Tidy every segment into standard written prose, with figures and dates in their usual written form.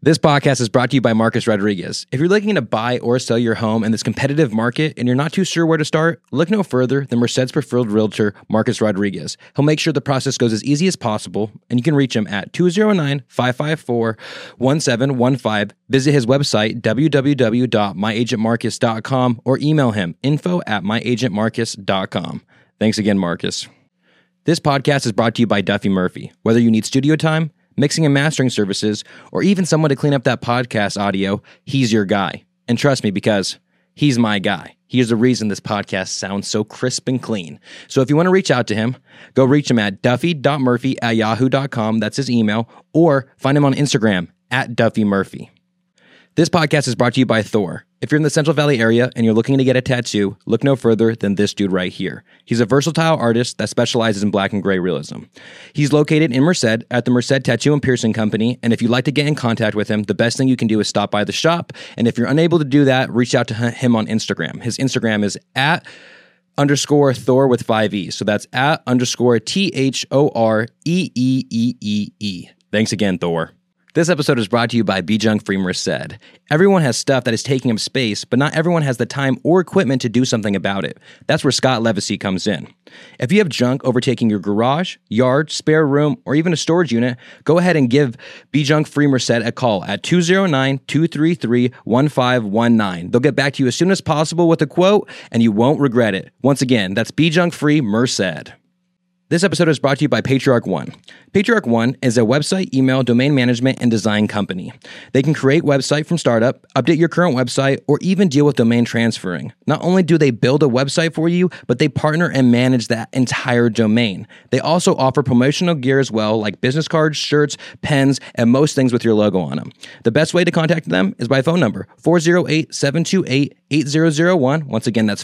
This podcast is brought to you by Marcus Rodriguez. If you're looking to buy or sell your home in this competitive market and you're not too sure where to start, look no further than Merced's preferred realtor, Marcus Rodriguez. He'll make sure the process goes as easy as possible, and you can reach him at 209-554-1715. Visit his website, www.myagentmarcus.com, or email him, info@myagentmarcus.com. Thanks again, Marcus. This podcast is brought to you by Duffy Murphy. Whether you need studio time, mixing and mastering services, or even someone to clean up that podcast audio, he's your guy. And trust me, because he's my guy. He is the reason this podcast sounds so crisp and clean. So if you want to reach out to him, go reach him at duffy.murphy@yahoo.com. That's his email. Or find him on Instagram at Duffy Murphy. This podcast is brought to you by Thor. If you're in the Central Valley area and you're looking to get a tattoo, look no further than this dude right here. He's a versatile artist that specializes in black and gray realism. He's located in Merced at the Merced Tattoo and Piercing Company, and if you'd like to get in contact with him, the best thing you can do is stop by the shop, and if you're unable to do that, reach out to him on Instagram. His Instagram is @_Thor with 5 E's, so that's @_THOREEEE. Thanks again, Thor. This episode is brought to you by Be Junk Free Merced. Everyone has stuff that is taking up space, but not everyone has the time or equipment to do something about it. That's where Scott Levacy comes in. If you have junk overtaking your garage, yard, spare room, or even a storage unit, go ahead and give Be Junk Free Merced a call at 209-233-1519. They'll get back to you as soon as possible with a quote, and you won't regret it. Once again, that's Be Junk Free Merced. This episode is brought to you by Patriarch One. Patriarch One is a website, email, domain management, and design company. They can create website from startup, update your current website, or even deal with domain transferring. Not only do they build a website for you, but they partner and manage that entire domain. They also offer promotional gear as well, like business cards, shirts, pens, and most things with your logo on them. The best way to contact them is by phone number, 408-728-8001. Once again, that's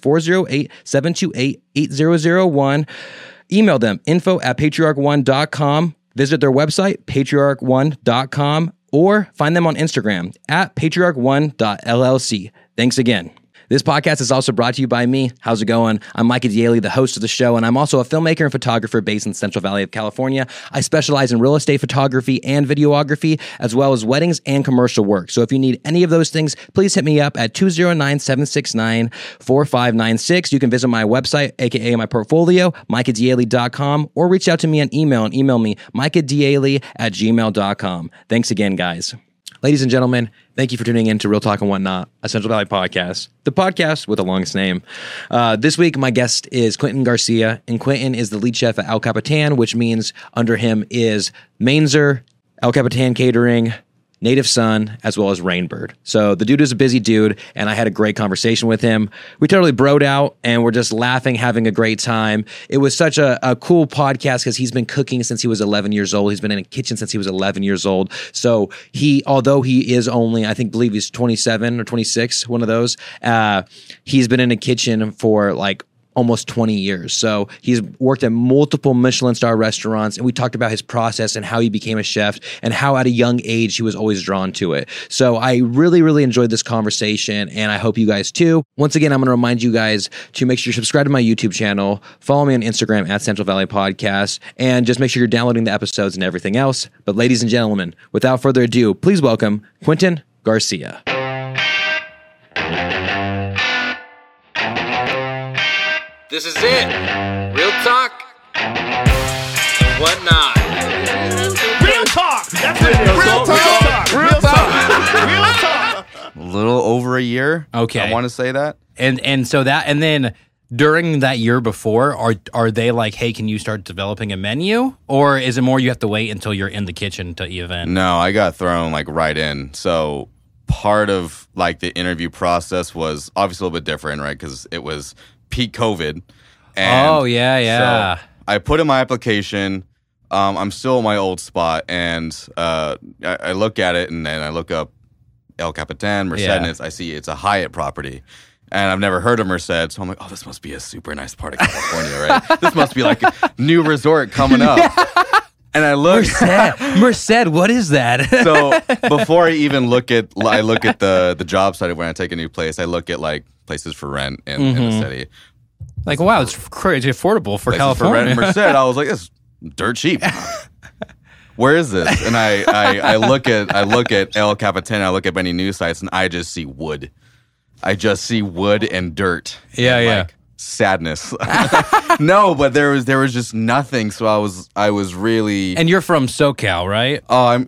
408-728-8001. Email them, info@patriarch1.com. Visit their website, patriarch1.com, or find them on Instagram at patriarch1.llc. Thanks again. This podcast is also brought to you by me. How's it going? I'm Micah Daly, the host of the show, and I'm also a filmmaker and photographer based in Central Valley of California. I specialize in real estate photography and videography, as well as weddings and commercial work. So if you need any of those things, please hit me up at 209-769-4596. You can visit my website, aka my portfolio, micahdaly.com, or reach out to me on email and email me, micahdaly@gmail.com. Thanks again, guys. Ladies and gentlemen, thank you for tuning in to Real Talk and Whatnot, a Central Valley podcast, the podcast with the longest name. This week, my guest is Quentin Garcia, and Quentin is the lead chef at El Capitan, which means under him is Mainzer, El Capitan Catering, Native Son, as well as Rainbird. So the dude is a busy dude, and I had a great conversation with him. We totally broed out, and we're just laughing, having a great time. It was such a cool podcast because he's been cooking since he was 11 years old. He's been in a kitchen since he was 11 years old. So although he is only, believe he's 27 or 26, one of those, he's been in a kitchen for like almost 20 years. So he's worked at multiple Michelin star restaurants, and we talked about his process and how he became a chef and how at a young age he was always drawn to it. So I really, really enjoyed this conversation, and I hope you guys too. Once again, I'm going to remind you guys to make sure you subscribe to my YouTube channel, follow me on Instagram at Central Valley Podcast, and just make sure you're downloading the episodes and everything else. But ladies and gentlemen, without further ado, please welcome Quentin Garcia. This is it. Real talk and whatnot. Real talk. That's it. Real talk. Real talk. Real talk. A little over a year. Okay. I want to say that. And so that, and then during that year before, are they like, hey, can you start developing a menu? Or is it more you have to wait until you're in the kitchen to even? No, I got thrown like right in. So part of like the interview process was obviously a little bit different, right? Because it was peak COVID. And oh, yeah. So I put in my application. I'm still in my old spot, and I look at it, and then I look up El Capitan, Merced, and I see it's a Hyatt property. And I've never heard of Merced, so I'm like, oh, this must be a super nice part of California, right? This must be like a new resort coming up. And I look, Merced, what is that? So before I even look at the job site when I take a new place, I look at like places for rent in the city. Like, wow, it's crazy affordable for Places California. For rent in Merced, I was like, this is dirt cheap. where is this? And I look at El Capitan, I look at many news sites, and I just see wood. I just see wood and dirt. Yeah, and, yeah. like, sadness. No, but there was just nothing. So I was really. And you're from SoCal, right?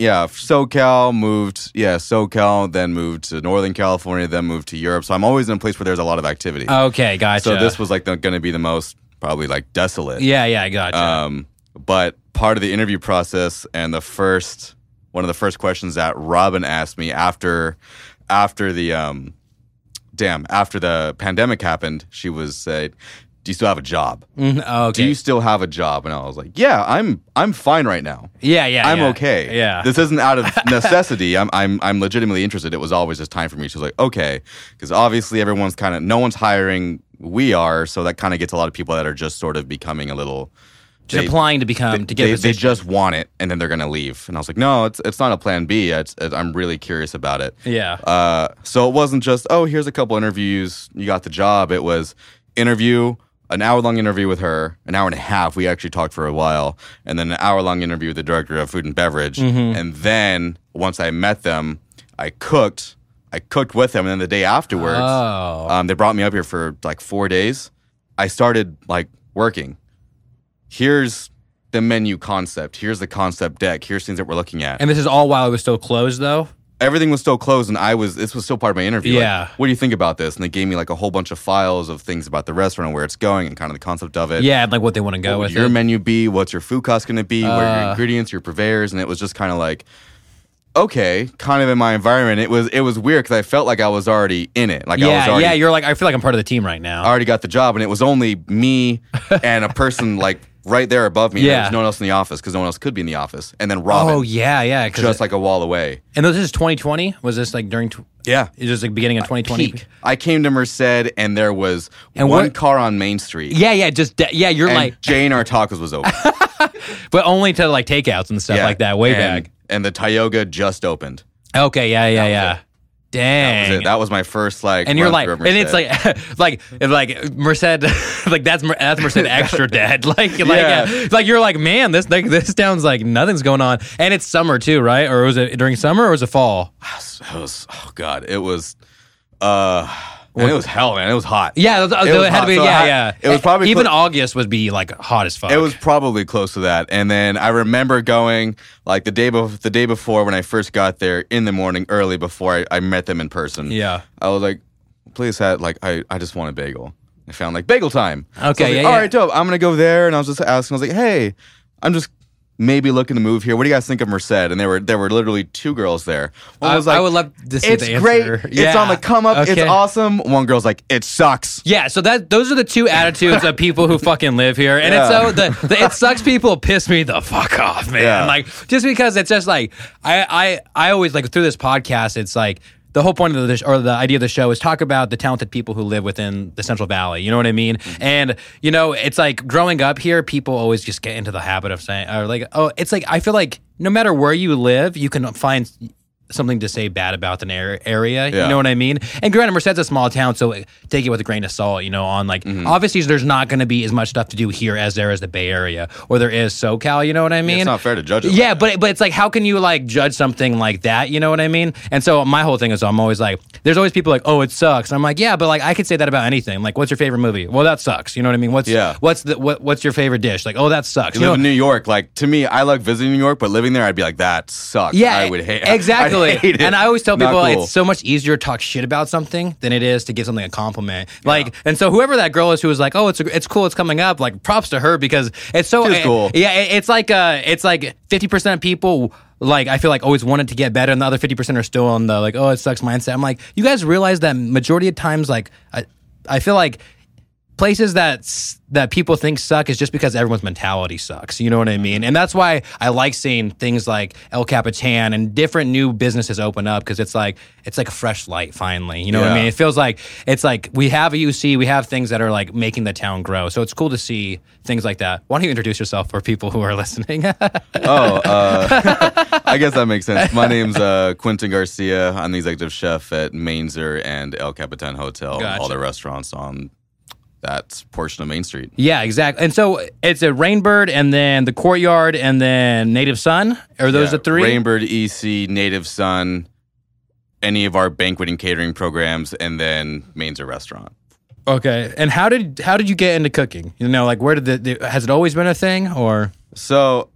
SoCal, then moved to Northern California, then moved to Europe. So I'm always in a place where there's a lot of activity. Okay, gotcha. So this was like going to be the most probably like desolate. Yeah, I gotcha. But part of the interview process and one of the first questions that Robin asked me after the pandemic happened, she was said, "Do you still have a job? Okay. Do you still have a job?" And I was like, "Yeah, I'm fine right now. Yeah, I'm okay. Yeah, this isn't out of necessity. I'm legitimately interested. It was always just time for me." She was like, "Okay," because obviously no one's hiring. We are, so that kind of gets a lot of people that are just sort of becoming a little. Applying to get a position. They just want it, and then they're going to leave. And I was like, no, it's not a plan B. I'm really curious about it. Yeah. So it wasn't just, oh, here's a couple interviews, you got the job. It was an hour-long interview with her, an hour and a half. We actually talked for a while. And then an hour-long interview with the director of food and beverage. Mm-hmm. And then once I met them, I cooked with them. And then the day afterwards, they brought me up here for like 4 days. I started like working. Here's the menu concept. Here's the concept deck. Here's things that we're looking at. And this is all while it was still closed, though? Everything was still closed, and this was still part of my interview. Yeah. Like, what do you think about this? And they gave me like a whole bunch of files of things about the restaurant and where it's going and kind of the concept of it. Yeah, and like what they want to go What with would your it. menu be? What's your food cost going to be? What are your ingredients, your purveyors? And it was just kind of like, okay, kind of in my environment. It was weird because I felt like I was already in it. Like I was already, you're like, I feel like I'm part of the team right now. I already got the job, and it was only me and a person like right there above me. Yeah. There was no one else in the office because no one else could be in the office. And then Robin. Oh, yeah. Just like a wall away. And this is 2020? Was this like during... Yeah. Is this like beginning of 2020? Peak. I came to Merced, and there was And one what- car on Main Street. Yeah, you're And like... Jane Our Tacos was open. But only to like takeouts and stuff Yeah. like that, way and, back. And the Tioga just opened. Okay, yeah. Dang. That was my first like. And you're run like, through of and it's Merced. like Merced, like that's Merced extra dead. Yeah. Like you're like, man, this sounds like nothing's going on, and it's summer too, right? Or was it during summer or was it fall? It was, oh god, it was. And it was hell, man. It was hot. Yeah, it had hot. to be. So Yeah. It was probably even August would be like hot as fuck. It was probably close to that. And then I remember going like the day before when I first got there in the morning early before I met them in person. Yeah. I was like, please have like I just want a bagel. I found like bagel time. Okay, So I was like, yeah, all yeah. right, dope. I'm gonna go there, and I was just asking. I was like, hey, I'm just maybe looking to move here. What do you guys think of Merced? And there were literally two girls there. One was like, I would love to see it's the great. answer. It's on the come up. Okay. It's awesome. One girl's like, it sucks. Yeah, so those are the two attitudes of people who fucking live here, and Yeah. it's so the it sucks. People piss me the fuck off, man. Yeah. Like just because it's just like I always like through this podcast, it's like. The whole point of the idea of the show is talk about the talented people who live within the Central Valley. You know what I mean? And it's like growing up here, people always just get into the habit of saying, or like, oh, it's like I feel like no matter where you live, you can find something to say bad about an area. Yeah. You know what I mean? And granted, Merced's a small town, so take it with a grain of salt. On like obviously there's not going to be as much stuff to do here as there is the Bay Area or there is SoCal. You know what I mean? It's not fair to judge it. Yeah, like that. but it's like, how can you like judge something like that? You know what I mean? And so my whole thing is, I'm always like, there's always people like, oh, it sucks. And I'm like, yeah, but like I could say that about anything. Like, what's your favorite movie? Well, that sucks. You know what I mean? What's your favorite dish? Like, oh, that sucks. You live in New York. Like to me, I like visiting New York, but living there, I'd be like, that sucks. Yeah, I would hate. exactly. I'd hate it. And I always tell Not people cool. it's so much easier to talk shit about something than it is to give something a compliment. Like, and so whoever that girl is who was like, oh, it's cool, it's coming up. Like, props to her because it's so She's cool. Yeah, it's like 50% of people. Like, I feel like always wanted to get better, and the other 50% are still on the like, oh, it sucks mindset. I'm like, you guys realize that majority of times, like, I feel like places that people think suck is just because everyone's mentality sucks. You know what I mean? And that's why I like seeing things like El Capitan and different new businesses open up because it's like a fresh light finally. You know what I Yeah. mean? It feels like it's like we have a UC, we have things that are like making the town grow. So it's cool to see things like that. Why don't you introduce yourself for people who are listening? I guess that makes sense. My name's Quentin Garcia. I'm the executive chef at Mainzer and El Capitan Hotel, Gotcha. all the restaurants on that portion of Main Street. Yeah, exactly. And so it's a Rainbird, and then the Courtyard, and then Native Son. Are those the three? Rainbird, EC, Native Son, any of our banqueting catering programs, and then Mainzer Restaurant. Okay. And how did you get into cooking? You know, like where did has it always been a thing, or? So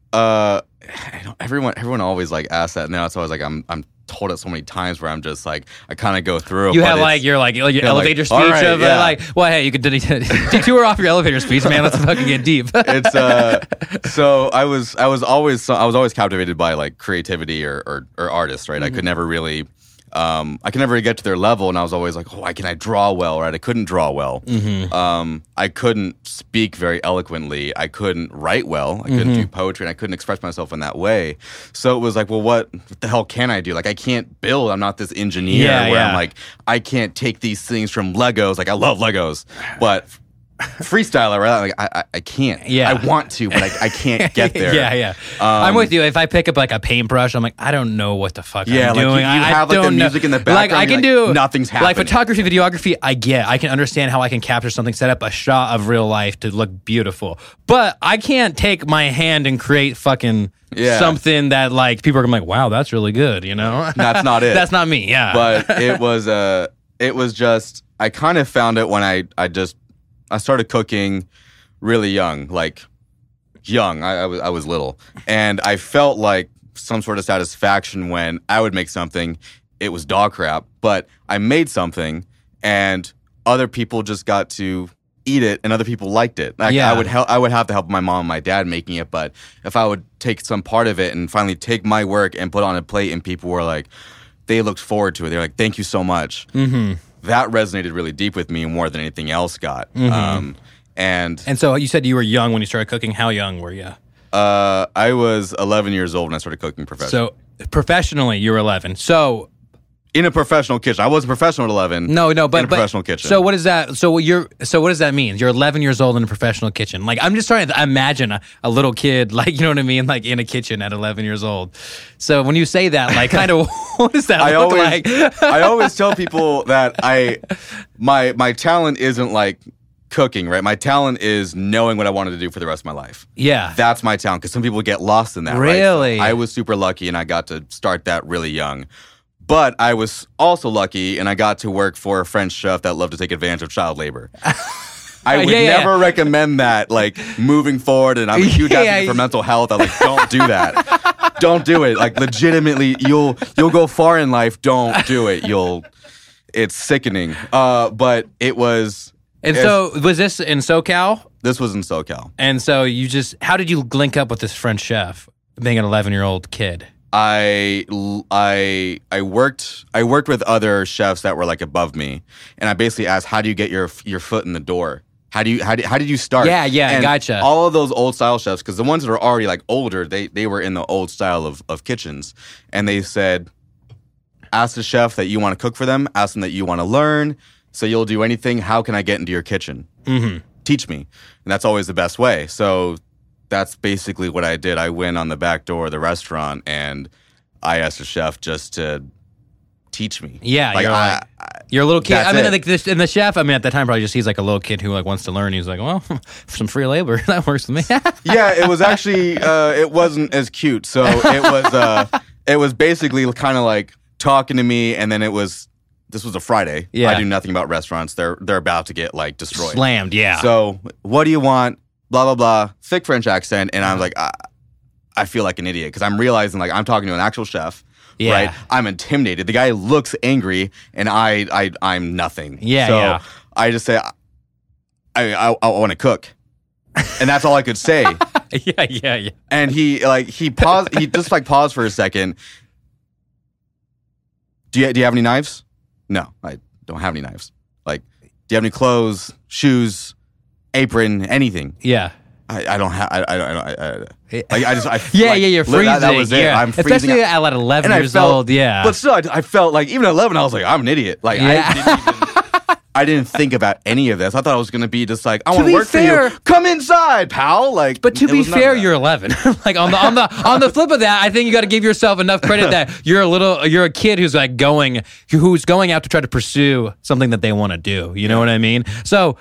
everyone always like asks that now. It's always like I'm told it so many times where I'm just like I kind of go through. You have like your elevator speech right, of like, well, hey, you could detour off your elevator speech, man. Let's fucking get deep. It's so I was always captivated by like creativity or artists, right? Mm-hmm. I could never really. I could never get to their level, and I was always like, why can I draw well, right? I couldn't draw well. Mm-hmm. I couldn't speak very eloquently. I couldn't write well. I couldn't do poetry, and I couldn't express myself in that way. So it was like, well, what the hell can I do? Like, I can't build. I'm not this engineer where I'm like, I can't take these things from Legos. Like, I love Legos, but freestyler, right? Like I can't. Yeah. I want to, but I can't get there. Yeah. I'm with you. If I pick up like a paintbrush, I'm like, I don't know what the fuck I'm like doing. you have like the music in the background. Like I can do nothing's happening. Like photography, videography. I can understand how I can capture something, set up a shot of real life to look beautiful. But I can't take my hand and create fucking something that like people are gonna be like, wow, that's really good. You know, that's not it. That's not me. Yeah, but it was just I kind of found it when I started cooking really young, like young. I was little, and I felt like some sort of satisfaction when I would make something. It was dog crap, but I made something, and other people just got to eat it, and other people liked it. Like I would have to help my mom and my dad making it, but if I would take some part of it and finally take my work and put it on a plate, and people were like, they looked forward to it. They're like, "Thank you so much." Mm-hmm. That resonated really deep with me more than anything else got. Mm-hmm. And so you said you were young when you started cooking. How young were you? I was 11 years old when I started cooking professionally. So professionally, you were 11. So in a professional kitchen, I wasn't professional at 11. No, but in a professional kitchen. So what is that? So what does that mean? You're 11 years old in a professional kitchen. Like I'm just trying to imagine a little kid, like you know what I mean, like in a kitchen at 11 years old. So when you say that, like kind of, what does that look like? I always tell people that my talent isn't like cooking, right? My talent is knowing what I wanted to do for the rest of my life. Yeah. That's my talent, because some people get lost in that, really? Right? So I was super lucky, and I got to start that really young. But I was also lucky, and I got to work for a French chef that loved to take advantage of child labor. I would never recommend that, like, moving forward, and I'm a huge advocate for mental health. I'm like, don't do that. Don't do it. Like, legitimately, you'll go far in life. Don't do it. It's sickening. But it was... And so, was this in SoCal? This was in SoCal. And so how did you link up with this French chef, being an 11-year-old kid? I worked with other chefs that were like above me, and I basically asked, how do you get your foot in the door? How did you start? Yeah, and gotcha. All of those old style chefs, because the ones that are already like older, they were in the old style of kitchens, and they said, ask the chef that you want to cook for them, ask them that you want to learn, so you'll do anything. How can I get into your kitchen? Mm-hmm. Teach me, and that's always the best way. So that's basically what I did. I went on the back door of the restaurant, and I asked the chef just to teach me. Yeah, you're a little kid. I mean, like this, and the chef, I mean, at that time, probably just he's like a little kid who like wants to learn. He's like, well, for some free labor, that works with me. Yeah, it was actually it wasn't as cute. So it was basically kind of like talking to me, and then this was a Friday. Yeah. I do nothing about restaurants. They're about to get like destroyed, slammed. Yeah. So what do you want? Blah blah blah. Thick French accent, and I was like, I feel like an idiot, because I'm realizing like I'm talking to an actual chef. Yeah. Right. I'm intimidated. The guy looks angry, and I'm nothing. Yeah. So yeah. I just say, I want to cook, and that's all I could say. Yeah. And he paused. He just like paused for a second. Do you have any knives? No, I don't have any knives. Like, do you have any clothes, shoes, apron, anything? Yeah. I don't have. I Yeah, you're freezing. That was it. Yeah. I'm freezing. Especially at like 11 years old. Yeah. But still, I felt like even at 11, I was like, I'm an idiot. Like, I didn't think about any of this. I thought I was going to be just like, I want to work for you. Come inside, pal. Like, but to be fair, you're 11. Like on the flip of that, I think you got to give yourself enough credit that you're a kid who's like going out to try to pursue something that they want to do. You know what I mean? So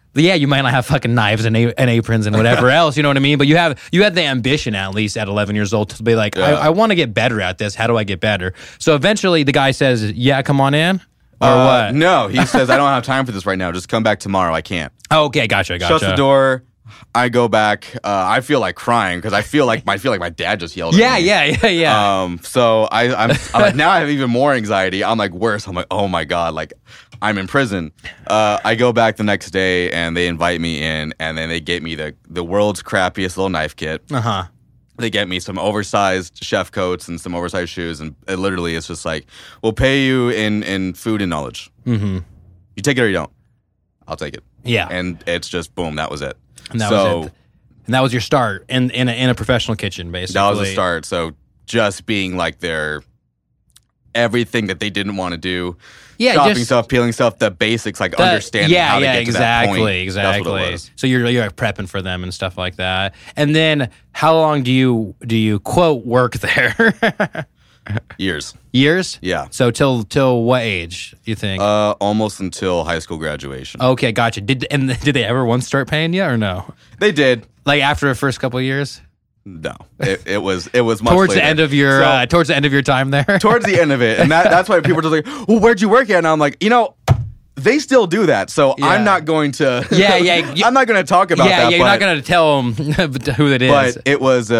Yeah, you might not have fucking knives and aprons and whatever else, you know what I mean? But you had the ambition at least at 11 years old to be like, I want to get better at this. How do I get better? So eventually the guy says, yeah, come on in? Or what? No, he says, I don't have time for this right now. Just come back tomorrow. I can't. Oh, okay, gotcha. Shuts the door. I go back. I feel like crying because I feel like my dad just yelled at me. Yeah. So I'm like, now I have even more anxiety. I'm like worse. I'm like, oh my God, like I'm in prison. I go back the next day and they invite me in, and then they get me the world's crappiest little knife kit. They get me some oversized chef coats and some oversized shoes, and it literally it's just like, we'll pay you in food and knowledge. You take it or you don't. I'll take it. Yeah. And it's just boom, that was it. And that was it. And that was your start in a professional kitchen, basically. That was the start. So just being like their everything that they didn't want to do. Yeah, chopping stuff, peeling stuff, the basics, like understanding how to get to that point. Exactly. That's what it was. So you're prepping for them and stuff like that. And then how long do you quote work there? Years. Years? Yeah. So till what age do you think? Almost until high school graduation. Okay, gotcha. Did they ever once start paying you or no? They did. Like after the first couple of years? No, it was much towards later. the end of your towards the end of your time there. Towards the end of it, and that's why people are just like, "Well, where'd you work at?" And I'm like, they still do that, so I'm not going to. I'm not going to talk about that. You're not going to tell them who it is. But it was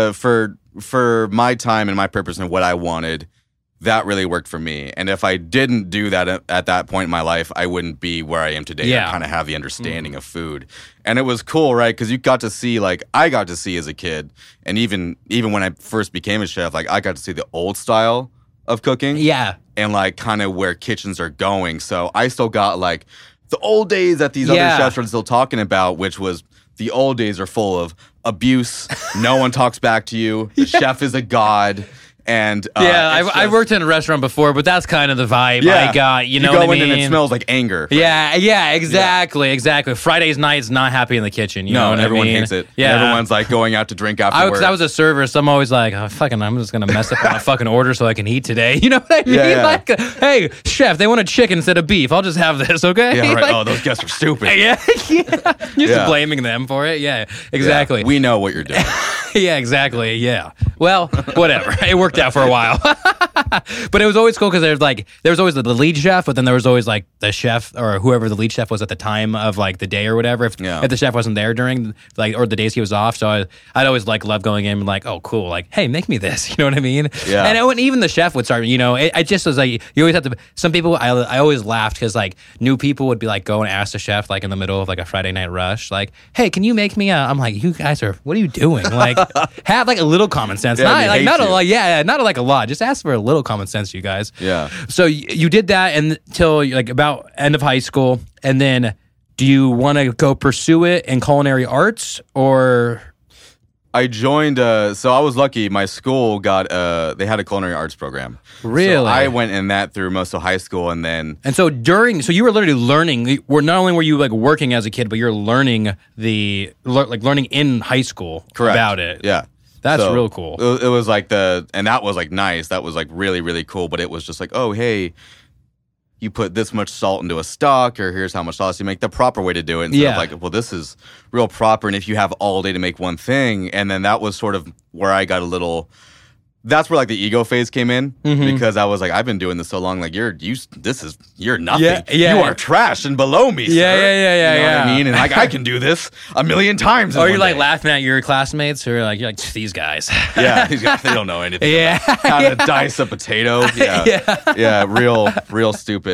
for my time and my purpose and what I wanted. That really worked for me. And if I didn't do that at that point in my life, I wouldn't be where I am today. Yeah. I kind of have the understanding of food. And it was cool, right? Because you got to see, like, I got to see as a kid, and even when I first became a chef, like, I got to see the old style of cooking. Yeah. And, like, kind of where kitchens are going. So I still got, like, the old days that these other chefs are still talking about, which was the old days are full of abuse. No one talks back to you. The chef is a god. And I've worked in a restaurant before, but that's kind of the vibe I got. You know what I mean? You go in and it smells like anger. Yeah, exactly. Fridays nights not happy in the kitchen. You know what everyone I mean? hates it. Yeah, everyone's like going out to drink afterwards. I was a server, so I'm always like, I'm just gonna mess up on a fucking order so I can eat today. You know what I mean? Yeah. Like, hey, chef, they want a chicken instead of beef. I'll just have this, okay? Yeah, right. Like, those guests are stupid. Yeah. You're just blaming them for it. Yeah, exactly. Yeah, we know what you're doing. Yeah, exactly. Yeah. Well, whatever. It worked out for a while. But it was always cool because there was always the lead chef, but then there was always like the chef or whoever the lead chef was at the time of like the day or whatever. If the chef wasn't there during like or the days he was off, so I'd always like love going in and like, oh cool, like hey, make me this. You know what I mean? Yeah. And even the chef would start. You know, I just was like you always have to. Some people I always laughed because like new people would be like go and ask the chef like in the middle of like a Friday night rush, like hey, can you make me a? I'm like you guys are what are you doing? Like have like a little common sense, not like a lot. Just ask for a little common sense, you guys. Yeah. So you did that until like about end of high school, and then do you want to go pursue it in culinary arts or? I joined. So I was lucky. My school got. They had a culinary arts program. Really? So I went in that through most of high school, and then. And so so you were literally learning. Not only were you like working as a kid, but you're learning learning in high school about it. Yeah. That's real cool. It was like and that was like nice. That was like really, really cool. But it was just like, oh, hey, you put this much salt into a stock, or here's how much sauce you make. The proper way to do it. Instead of like, well, this is real proper. And if you have all day to make one thing, and then that was sort of where I got a little. That's where like the ego phase came in because I was like, I've been doing this so long. Like you're nothing. Yeah, you are trash and below me. Yeah, sir. yeah. You know what I mean? And like I can do this a million times. Or you're like laughing at your classmates who are like, you're like these guys. Yeah, these guys, they don't know anything. Yeah, how to dice a potato. Yeah, real stupid.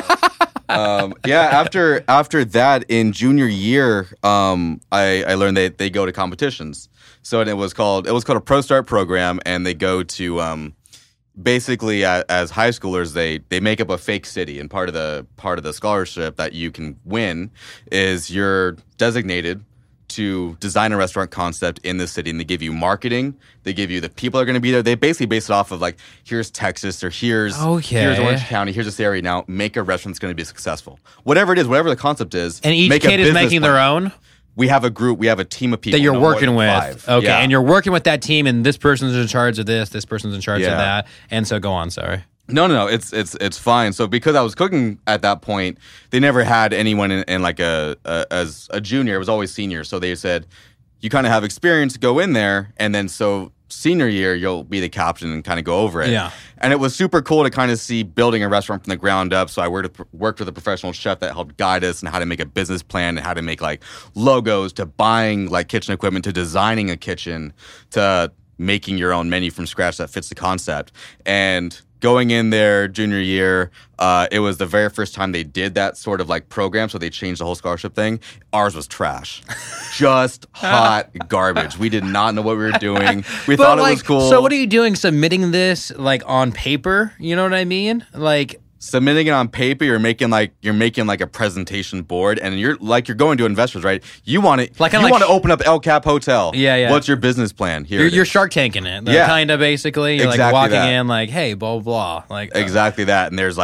But, after that in junior year, I learned they go to competitions. So it was called a Pro Start program, and they go to basically as high schoolers they make up a fake city, and part of the scholarship that you can win is you're designated to design a restaurant concept in the city, and they give you marketing, they give you the people that are going to be there. They basically base it off of like here's Texas or here's Orange County, here's this area. Now make a restaurant that's going to be successful, whatever it is, whatever the concept is. And each kid is making their own. We have a group. We have a team of people that you're working with. 5. Okay, and you're working with that team, and this person's in charge of this person's in charge of that, and so go on. Sorry. No. It's fine. So because I was cooking at that point, they never had anyone in like as a junior. It was always senior. So they said, you kind of have experience, go in there, and then so senior year you'll be the captain and kind of go over it. Yeah. And it was super cool to kind of see building a restaurant from the ground up. So I worked with a professional chef that helped guide us and how to make a business plan and how to make like logos, to buying like kitchen equipment, to designing a kitchen, to making your own menu from scratch that fits the concept. And going in there junior year, it was the very first time they did that sort of like program. So they changed the whole scholarship thing. Ours was trash. Just hot garbage. We did not know what we were doing. We thought it was cool. So what are you doing? Submitting this like on paper? You know what I mean? Like submitting it on paper, you're making like a presentation board, and you're going to investors, right? You want to want to open up El Cap Hotel. Yeah. What's your business plan? Here, you're Shark Tanking it. Yeah. Kind of basically. You're exactly like walking that. in like, hey, blah blah blah. Like exactly that. And there's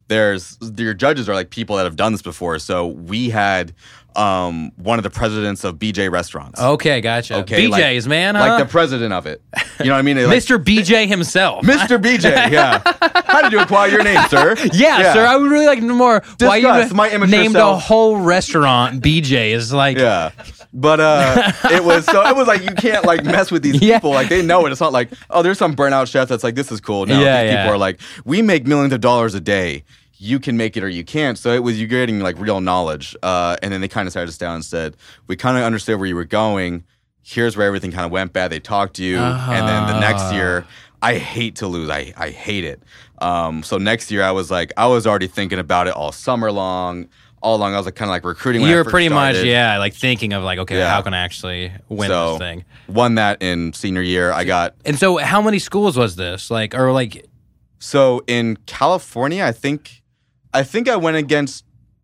your judges are like people that have done this before. So we had one of the presidents of BJ Restaurants. Okay, gotcha. Okay, BJ's, man, huh? like the president of it. You know what I mean? Like, Mr. BJ himself. Mr. BJ, yeah. How did you acquire your name, sir? Yeah, sir. I would really like to know more why you my immature named self. a whole restaurant BJ. Is like Yeah. But it was like you can't like mess with these people. Like they know it. It's not like, oh, there's some burnout chef that's like, this is cool. No, these people are like, we make millions of dollars a day. You can make it or you can't. So it was you getting like real knowledge. And then they kind of sat us down and said, we kind of understood where you were going. Here's where everything kind of went bad. They talked to you. And then the next year, I hate to lose. I hate it. So next year I was already thinking about it all summer long. All along, I was like kind of like recruiting. When you I were first pretty started. much like thinking of like, okay, how can I actually win this thing? Won that in senior year. I got. And so, how many schools was this? Like, or like? So in California, I think I went against.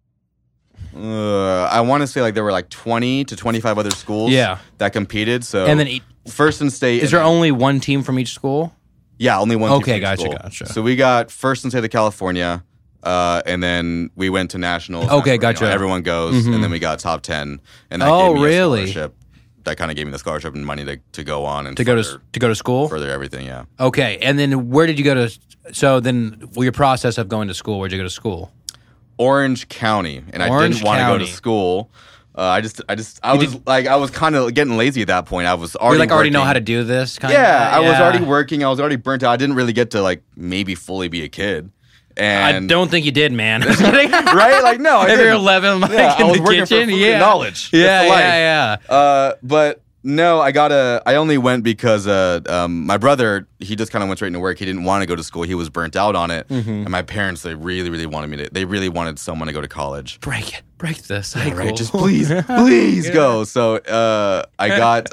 I want to say like there were like 20 to 25 other schools. That competed. So and then first in state. Is there only one team from each school? Yeah, only one. Okay, team from each gotcha. school. So we got first in state of California. And then we went to nationals. Okay, gotcha. Everyone goes, and then we got top 10, and that gave me a scholarship. That kind of gave me the scholarship and money to go on and to go to school, further everything. Yeah. Okay, and then where did you go to? So then, your process of going to school. Where'd you go to school? Orange County, and I didn't want to go to school. I was kind of getting lazy at that point. I was already already know how to do this. I was already working. I was already burnt out. I didn't really get to like maybe fully be a kid. And I don't think you did, man. Right? Like, no. If you're 11, like, I in was the working kitchen, for food and knowledge. Yeah. But no, I only went because my brother, he just kind of went straight into work. He didn't want to go to school. He was burnt out on it. And my parents, they really, really wanted they really wanted someone to go to college. Break the cycle. Right? Just please go. So I got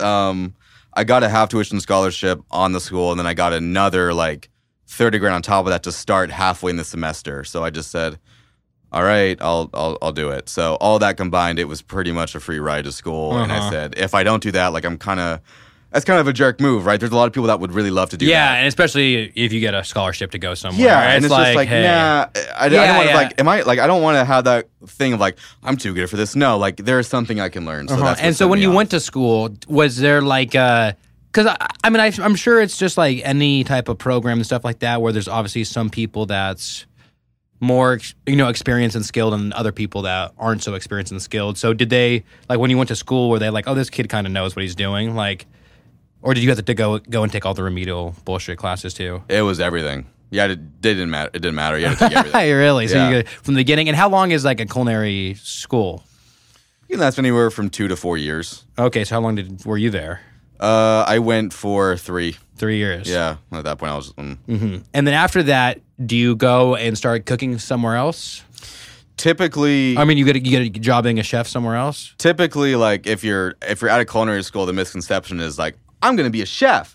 a half tuition scholarship on the school, and then I got another like $30,000 on top of that to start halfway in the semester. So I just said, all right, I'll do it. So all that combined, it was pretty much a free ride to school. And I said, if I don't do that, like that's kind of a jerk move, right? There's a lot of people that would really love to do that. Yeah, and especially if you get a scholarship to go somewhere. Yeah, and it's just like, hey. nah, I don't want to I don't want to have that thing of like, I'm too good for this. No, like there's something I can learn. So that's what and so set when me you off. went to school, was there like because I mean, I'm sure it's just like any type of program and stuff like that, where there's obviously some people that's more, experienced and skilled, and other people that aren't so experienced and skilled. So did they, like, when you went to school, were they like, oh, this kid kind of knows what he's doing, like, or did you have to go and take all the remedial bullshit classes too? It was everything. Yeah, it didn't matter. It didn't matter. You had to take everything. Really? So Yeah. you go from the beginning. And how long is like a culinary school? You can last anywhere from 2 to 4 years. Okay, so how long were you there? I went for 3. 3 years. Yeah, at that point I was. And then after that, do you go and start cooking somewhere else? Typically, I mean, you get a job being a chef somewhere else. typically, like if you're at a culinary school, the misconception is like, I'm going to be a chef.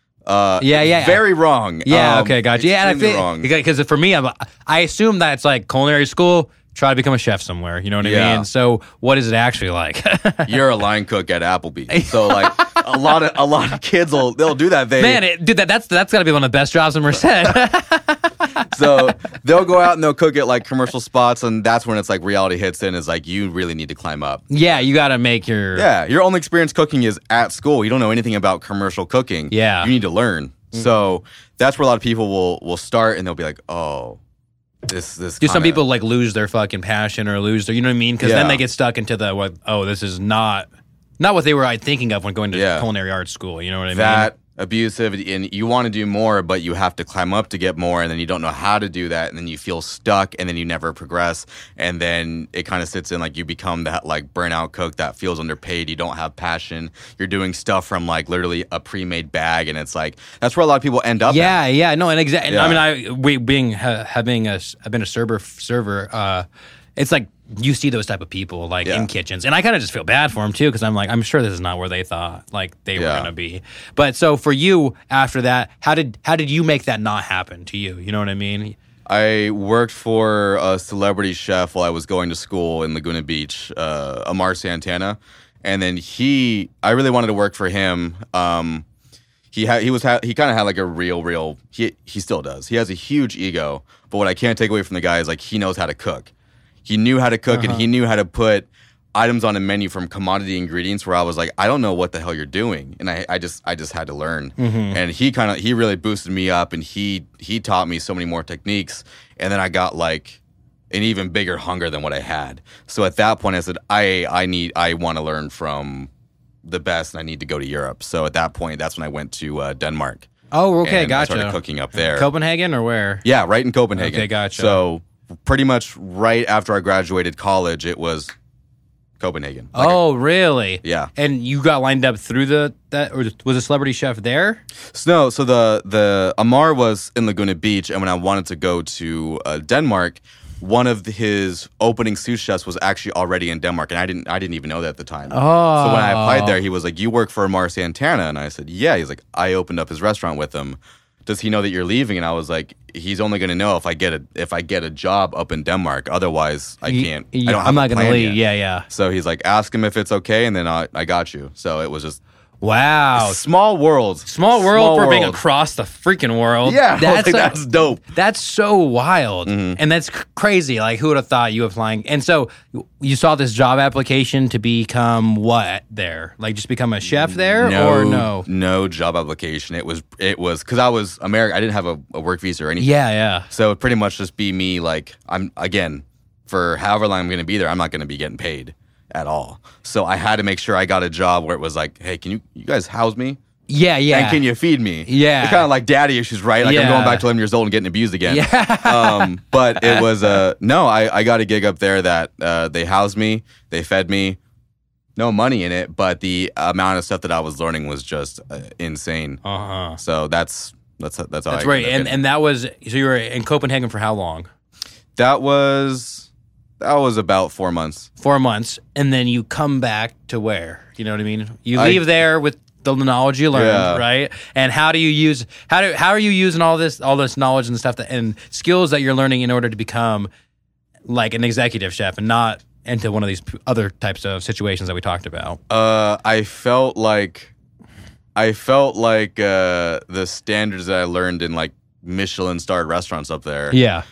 Yeah. Very wrong. Yeah. Okay. Gotcha. Yeah, and I extremely think wrong. because for me, I assume that it's like culinary school. Try to become a chef somewhere. You know what I Yeah. mean? So, what is it actually like? You're a line cook at Applebee's, so like a lot of kids they'll do that. Dude, that's got to be one of the best jobs in Merced. So they'll go out and they'll cook at like commercial spots, and that's when it's like reality hits in. Is like you really need to climb up. Yeah, you got to make your. Yeah, your only experience cooking is at school. You don't know anything about commercial cooking. Yeah. You need to learn. So that's where a lot of people will start, and they'll be like, oh, this. Do some people like lose their fucking passion or lose their, you know what I mean? Because then they get stuck into this is not what they were thinking of when going to culinary arts school. You know what I mean? That abusive, and you want to do more, but you have to climb up to get more, and then you don't know how to do that, and then you feel stuck, and then you never progress, and then it kind of sits in like you become that like burnout cook that feels underpaid. You don't have passion. You're doing stuff from like literally a pre-made bag, and it's like that's where a lot of people end up. Yeah, no, and exactly. Yeah. I mean, I've been a server. It's like you see those type of people like in kitchens, and I kind of just feel bad for them too, because I'm like, I'm sure this is not where they thought like they were gonna be. But so for you, after that, how did you make that not happen to you? You know what I mean? I worked for a celebrity chef while I was going to school in Laguna Beach, Amar Santana, and then I really wanted to work for him. He kind of had like a real. He still does. He has a huge ego, but what I can't take away from the guy is like he knows how to cook. He knew how to cook, and he knew how to put items on a menu from commodity ingredients where I was like, I don't know what the hell you're doing. And I just had to learn. And he really boosted me up, and he taught me so many more techniques. And then I got like an even bigger hunger than what I had. So at that point I said, I want to learn from the best, and I need to go to Europe. So at that point, that's when I went to Denmark. Oh, okay, and gotcha. I started cooking up there. Copenhagen or where? Yeah, right in Copenhagen. Okay, gotcha. So pretty much right after I graduated college, it was Copenhagen. Really? Yeah. And you got lined up through or was a celebrity chef there? So the Amar was in Laguna Beach, and when I wanted to go to Denmark, one of his opening sous chefs was actually already in Denmark, and I didn't even know that at the time. Oh. So when I applied there, he was like, "You work for Amar Santana?" And I said, "Yeah." He's like, "I opened up his restaurant with him. Does he know that you're leaving?" And I was like, "He's only going to know if I get a job up in Denmark. Otherwise, I can't. I'm not going to leave." Yet. Yeah. So he's like, "Ask him if it's okay, and then I got you." So it was just wow, small world for being across the freaking world. Yeah, that's dope. That's so wild, and that's crazy. Like, who would have thought you applying? And so you saw this job application to become what there? Like, just become a chef there, or no? No job application. It was because I was American. I didn't have a work visa or anything. Yeah. So it'd pretty much just be me. Like, for however long I'm going to be there, I'm not going to be getting paid at all. So I had to make sure I got a job where it was like, hey, can you guys house me? Yeah. And can you feed me? Yeah. Kind of like daddy issues, right? Like I'm going back to 11 years old and getting abused again. Yeah. But it was, I got a gig up there that they housed me, they fed me, no money in it, but the amount of stuff that I was learning was just insane. So that's right. And that was, so you were in Copenhagen for how long? That was about 4 months. 4 months, and then you come back to where? You know what I mean? You leave there with the knowledge you learned, right? And how are you using all this knowledge and stuff and skills that you're learning in order to become like an executive chef and not into one of these other types of situations that we talked about? I felt like the standards that I learned in like Michelin-starred restaurants up there. Yeah.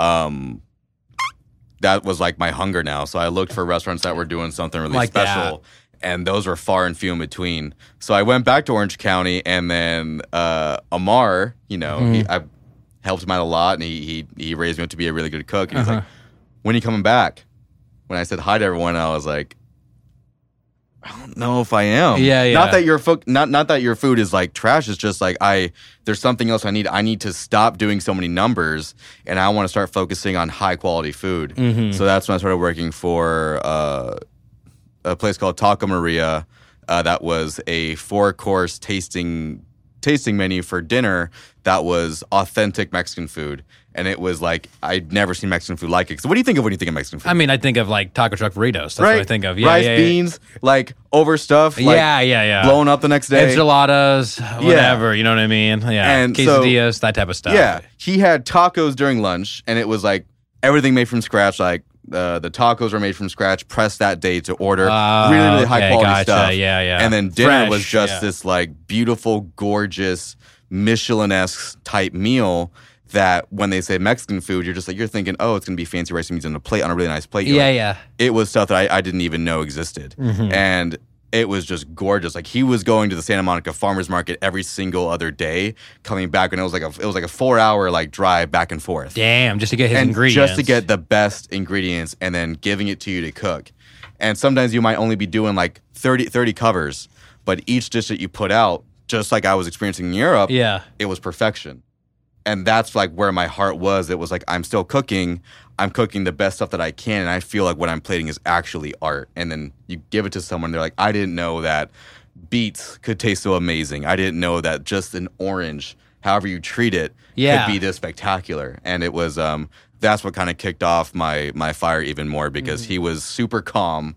That was like my hunger now. So I looked for restaurants that were doing something really like special. And those were far and few in between. So I went back to Orange County, and then Amar, I helped him out a lot, and he raised me up to be a really good cook. And he's like, "When are you coming back?" When I said hi to everyone, I was like, I don't know if I am. Yeah. Not that your food is like trash. It's just like there's something else I need. I need to stop doing so many numbers, and I want to start focusing on high quality food. So that's when I started working for a place called Taco Maria. That was a 4-course tasting menu for dinner that was authentic Mexican food. And it was like, I'd never seen Mexican food like it. So what do you think of when you think of Mexican food? I mean, I think of like taco truck burritos. That's what I think of. Yeah, rice, beans, like overstuffed. Like yeah. Blown up the next day. Enchiladas, whatever. You know what I mean? Yeah. And quesadillas, that type of stuff. Yeah. He had tacos during lunch, and it was like everything made from scratch. Like the tacos were made from scratch, pressed that day to order. Really high quality stuff. Yeah. And then dinner Fresh, was just this like beautiful, gorgeous, Michelin-esque type meal that when they say Mexican food, you're thinking, oh, it's going to be fancy rice and beans on a plate, on a really nice plate. It was stuff that I didn't even know existed. And it was just gorgeous. Like he was going to the Santa Monica Farmers Market every single other day, coming back, and it was like a 4-hour like drive back and forth. Damn, just to get his and ingredients. just to get the best ingredients and then giving it to you to cook. And sometimes you might only be doing like 30 covers, but each dish that you put out, just like I was experiencing in Europe, it was perfection. And that's like where my heart was. It was like, I'm still cooking. I'm cooking the best stuff that I can. And I feel like what I'm plating is actually art. And then you give it to someone, they're like, I didn't know that beets could taste so amazing. I didn't know that just an orange, however you treat it, could be this spectacular. And it was, that's what kind of kicked off my fire even more, because he was super calm.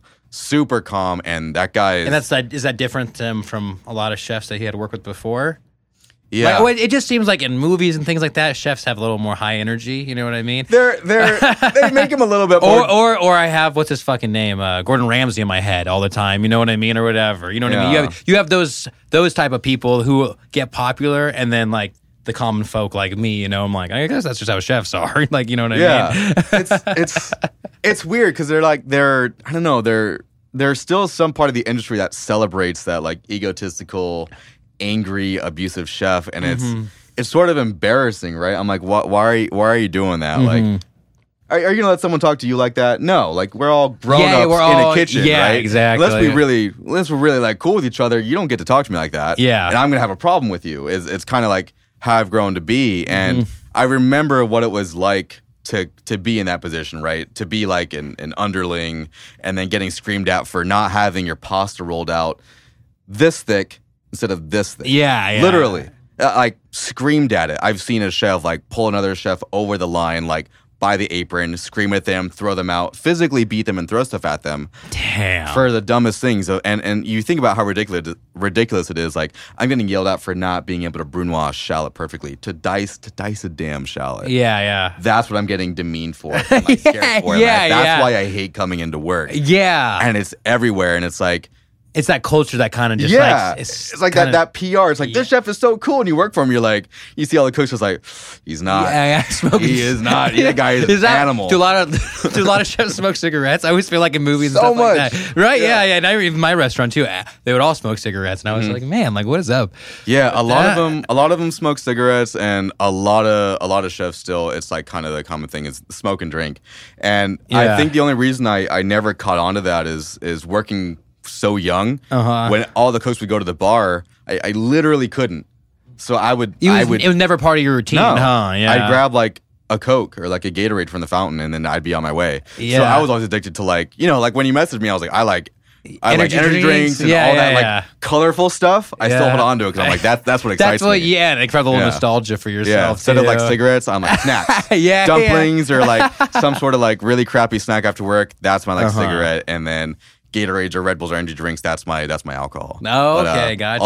And that guy is... And is that different from a lot of chefs that he had worked with before? Yeah. Like, it just seems like in movies and things like that, chefs have a little more high energy. You know what I mean? They make him a little bit more... Or I have, what's his fucking name? Gordon Ramsay in my head all the time. You know what I mean? Or whatever. You know what I mean? You have those type of people who get popular, and then like the common folk like me, you know, I'm like, I guess that's just how chefs are. Like, you know what I mean? It's weird because there's still some part of the industry that celebrates that like egotistical, angry, abusive chef, and it's sort of embarrassing, right? I'm like, why are you doing that? Like, are you gonna let someone talk to you like that? No, like we're all grown ups in a kitchen, right? Exactly. Unless we're really like cool with each other, you don't get to talk to me like that. Yeah, and I'm gonna have a problem with you. It's kind of like how I've grown to be, and I remember what it was like to be in that position, right? To be like an underling, and then getting screamed at for not having your pasta rolled out this thick instead of this thick. Yeah. Literally, like screamed at it. I've seen a chef like pull another chef over the line, like by the apron, scream at them, throw them out, physically beat them and throw stuff at them. Damn. For the dumbest things. And you think about how ridiculous it is. Like, I'm getting yelled at for not being able to brunoise shallot perfectly. To dice a damn shallot. Yeah. That's what I'm getting demeaned for. And like scared for. That's why I hate coming into work. Yeah. And it's everywhere. And it's like, it's that culture that kind of just like... It's like kinda, that PR. It's like, this chef is so cool, and you work for him, you're like... You see all the cooks, it's like, he's not. He is not. That guy is an animal. Do a lot of chefs smoke cigarettes? I always feel like in movies and so stuff much. like that. Right? Yeah. And even my restaurant, too, they would all smoke cigarettes. And I was like, man, like, what is up? Yeah, a lot of them smoke cigarettes, and a lot of chefs still, it's like kind of the common thing is smoke and drink. And I think the only reason I never caught on to that is working so young. When all the cooks would go to the bar, I literally couldn't. So it was never part of your routine, huh? Yeah. I'd grab like a Coke or like a Gatorade from the fountain, and then I'd be on my way. Yeah. So I was always addicted to like, like when you messaged me, I was like, I like energy drinks and all that like colorful stuff. I still hold on to it because I'm like, that's what excites me. Yeah, like for the little nostalgia for yourself. Yeah. Instead of like cigarettes, I'm like snacks. Dumplings or like some sort of like really crappy snack after work. That's my like cigarette, and then Gatorades or Red Bulls or energy drinks. That's my alcohol. Oh, okay, gotcha. I'll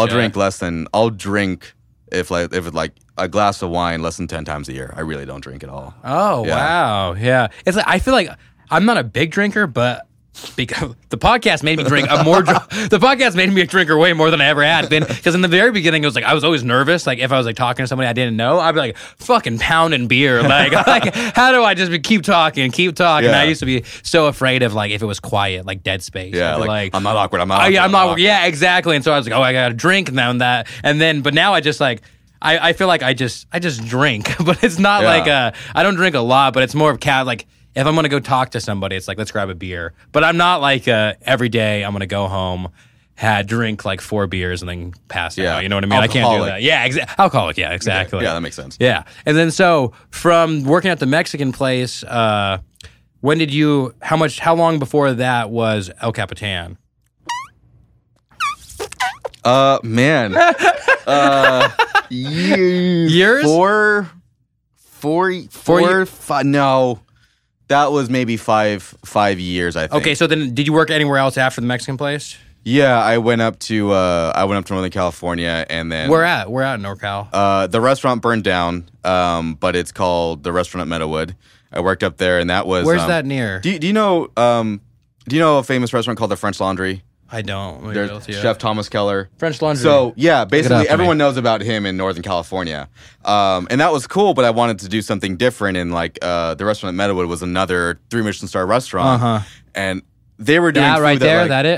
drink if it's like a glass of wine less than 10 times a year. I really don't drink at all. Oh, wow. Yeah. It's like, I feel like I'm not a big drinker, but because the podcast made me drink the podcast made me a drinker way more than I ever had been, because in the very beginning it was like I was always nervous, like if I was like talking to somebody I didn't know, I'd be like fucking pounding beer, like how do I just keep talking. I used to be so afraid of like if it was quiet, like dead space. Like I'm not awkward. I'm not. Yeah, exactly. And so I was like, oh, I gotta drink now and that, and then but now I just like I feel like I just drink, but it's not like I don't drink a lot, but it's more of like if I'm going to go talk to somebody, it's like, let's grab a beer. But I'm not like every day I'm going to go home, drink like 4 beers and then pass out. You know what I mean? Alcoholic. I can't do that. Yeah, alcoholic. Yeah, exactly. Yeah, that makes sense. Yeah. And then so from working at the Mexican place, how long before that was El Capitan? Man. Years? 5. No, that was maybe 5 years. I think. Okay, so then did you work anywhere else after the Mexican place? Yeah, I went up to Northern California, and then where at in NorCal? The restaurant burned down, but it's called the Restaurant at Meadowood. I worked up there, and that was where's that near? Do you know a famous restaurant called the French Laundry? I don't. There's Chef Thomas Keller. French Laundry. So, yeah, basically everyone knows about him in Northern California. And that was cool, but I wanted to do something different. And, like, the Restaurant at Meadowood was another 3 Michelin star restaurant. And they were doing food right there, like, that it?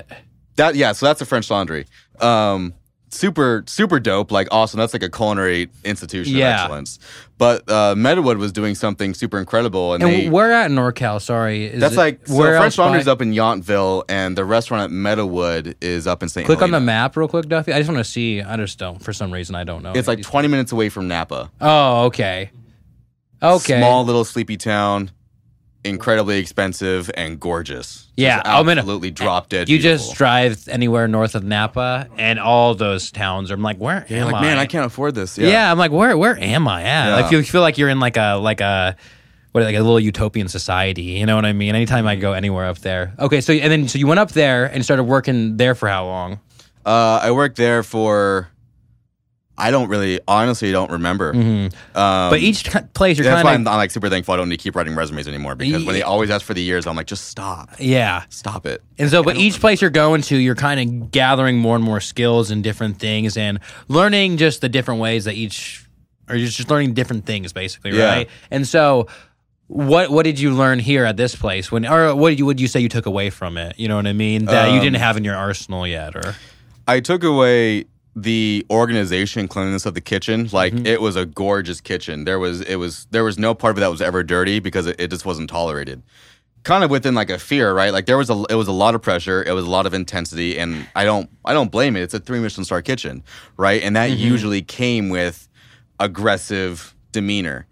So that's the French Laundry. Super, super dope. Like, awesome. That's like a culinary institution of excellence. But Meadowood was doing something super incredible. And where at in NorCal? Sorry. That's like, so French Laundry's up in Yountville, and the restaurant at Meadowood is up in St. Click Helena. on the map real quick, Duffy. I just want to see. I just don't. For some reason, I don't know. It's like 20 minutes away from Napa. Oh, okay. Okay. Small little sleepy town. Incredibly expensive and gorgeous. Yeah, absolutely drop dead. You beautiful. just drive anywhere north of Napa, and all those towns are. I'm like, where am I? Man, I can't afford this. Yeah, I'm like, where am I at? Yeah. Like, you feel like you're in like a little utopian society. You know what I mean? Anytime I go anywhere up there. Okay, so you went up there and started working there for how long? I worked there for. I honestly don't remember. Mm-hmm. But each place you're that's why kind I'm like super thankful I don't need to keep writing resumes anymore, because when they always ask for the years, I'm like, just stop. Yeah. Stop it. And so, but each place you're going to, you're kind of gathering more and more skills and different things and learning just the different ways that you're just learning different things basically, right? Yeah. And so, what did you learn here at this place? Or what would you say you took away from it? You know what I mean? That you didn't have in your arsenal yet, or? I took away the organization, cleanliness of the kitchen. Like, it was a gorgeous kitchen. There was no part of it that was ever dirty, because it just wasn't tolerated. Kind of within like a fear, right? Like, it was a lot of pressure, it was a lot of intensity, and I don't blame it. It's a 3 Michelin star kitchen, right? And that usually came with aggressive demeanor.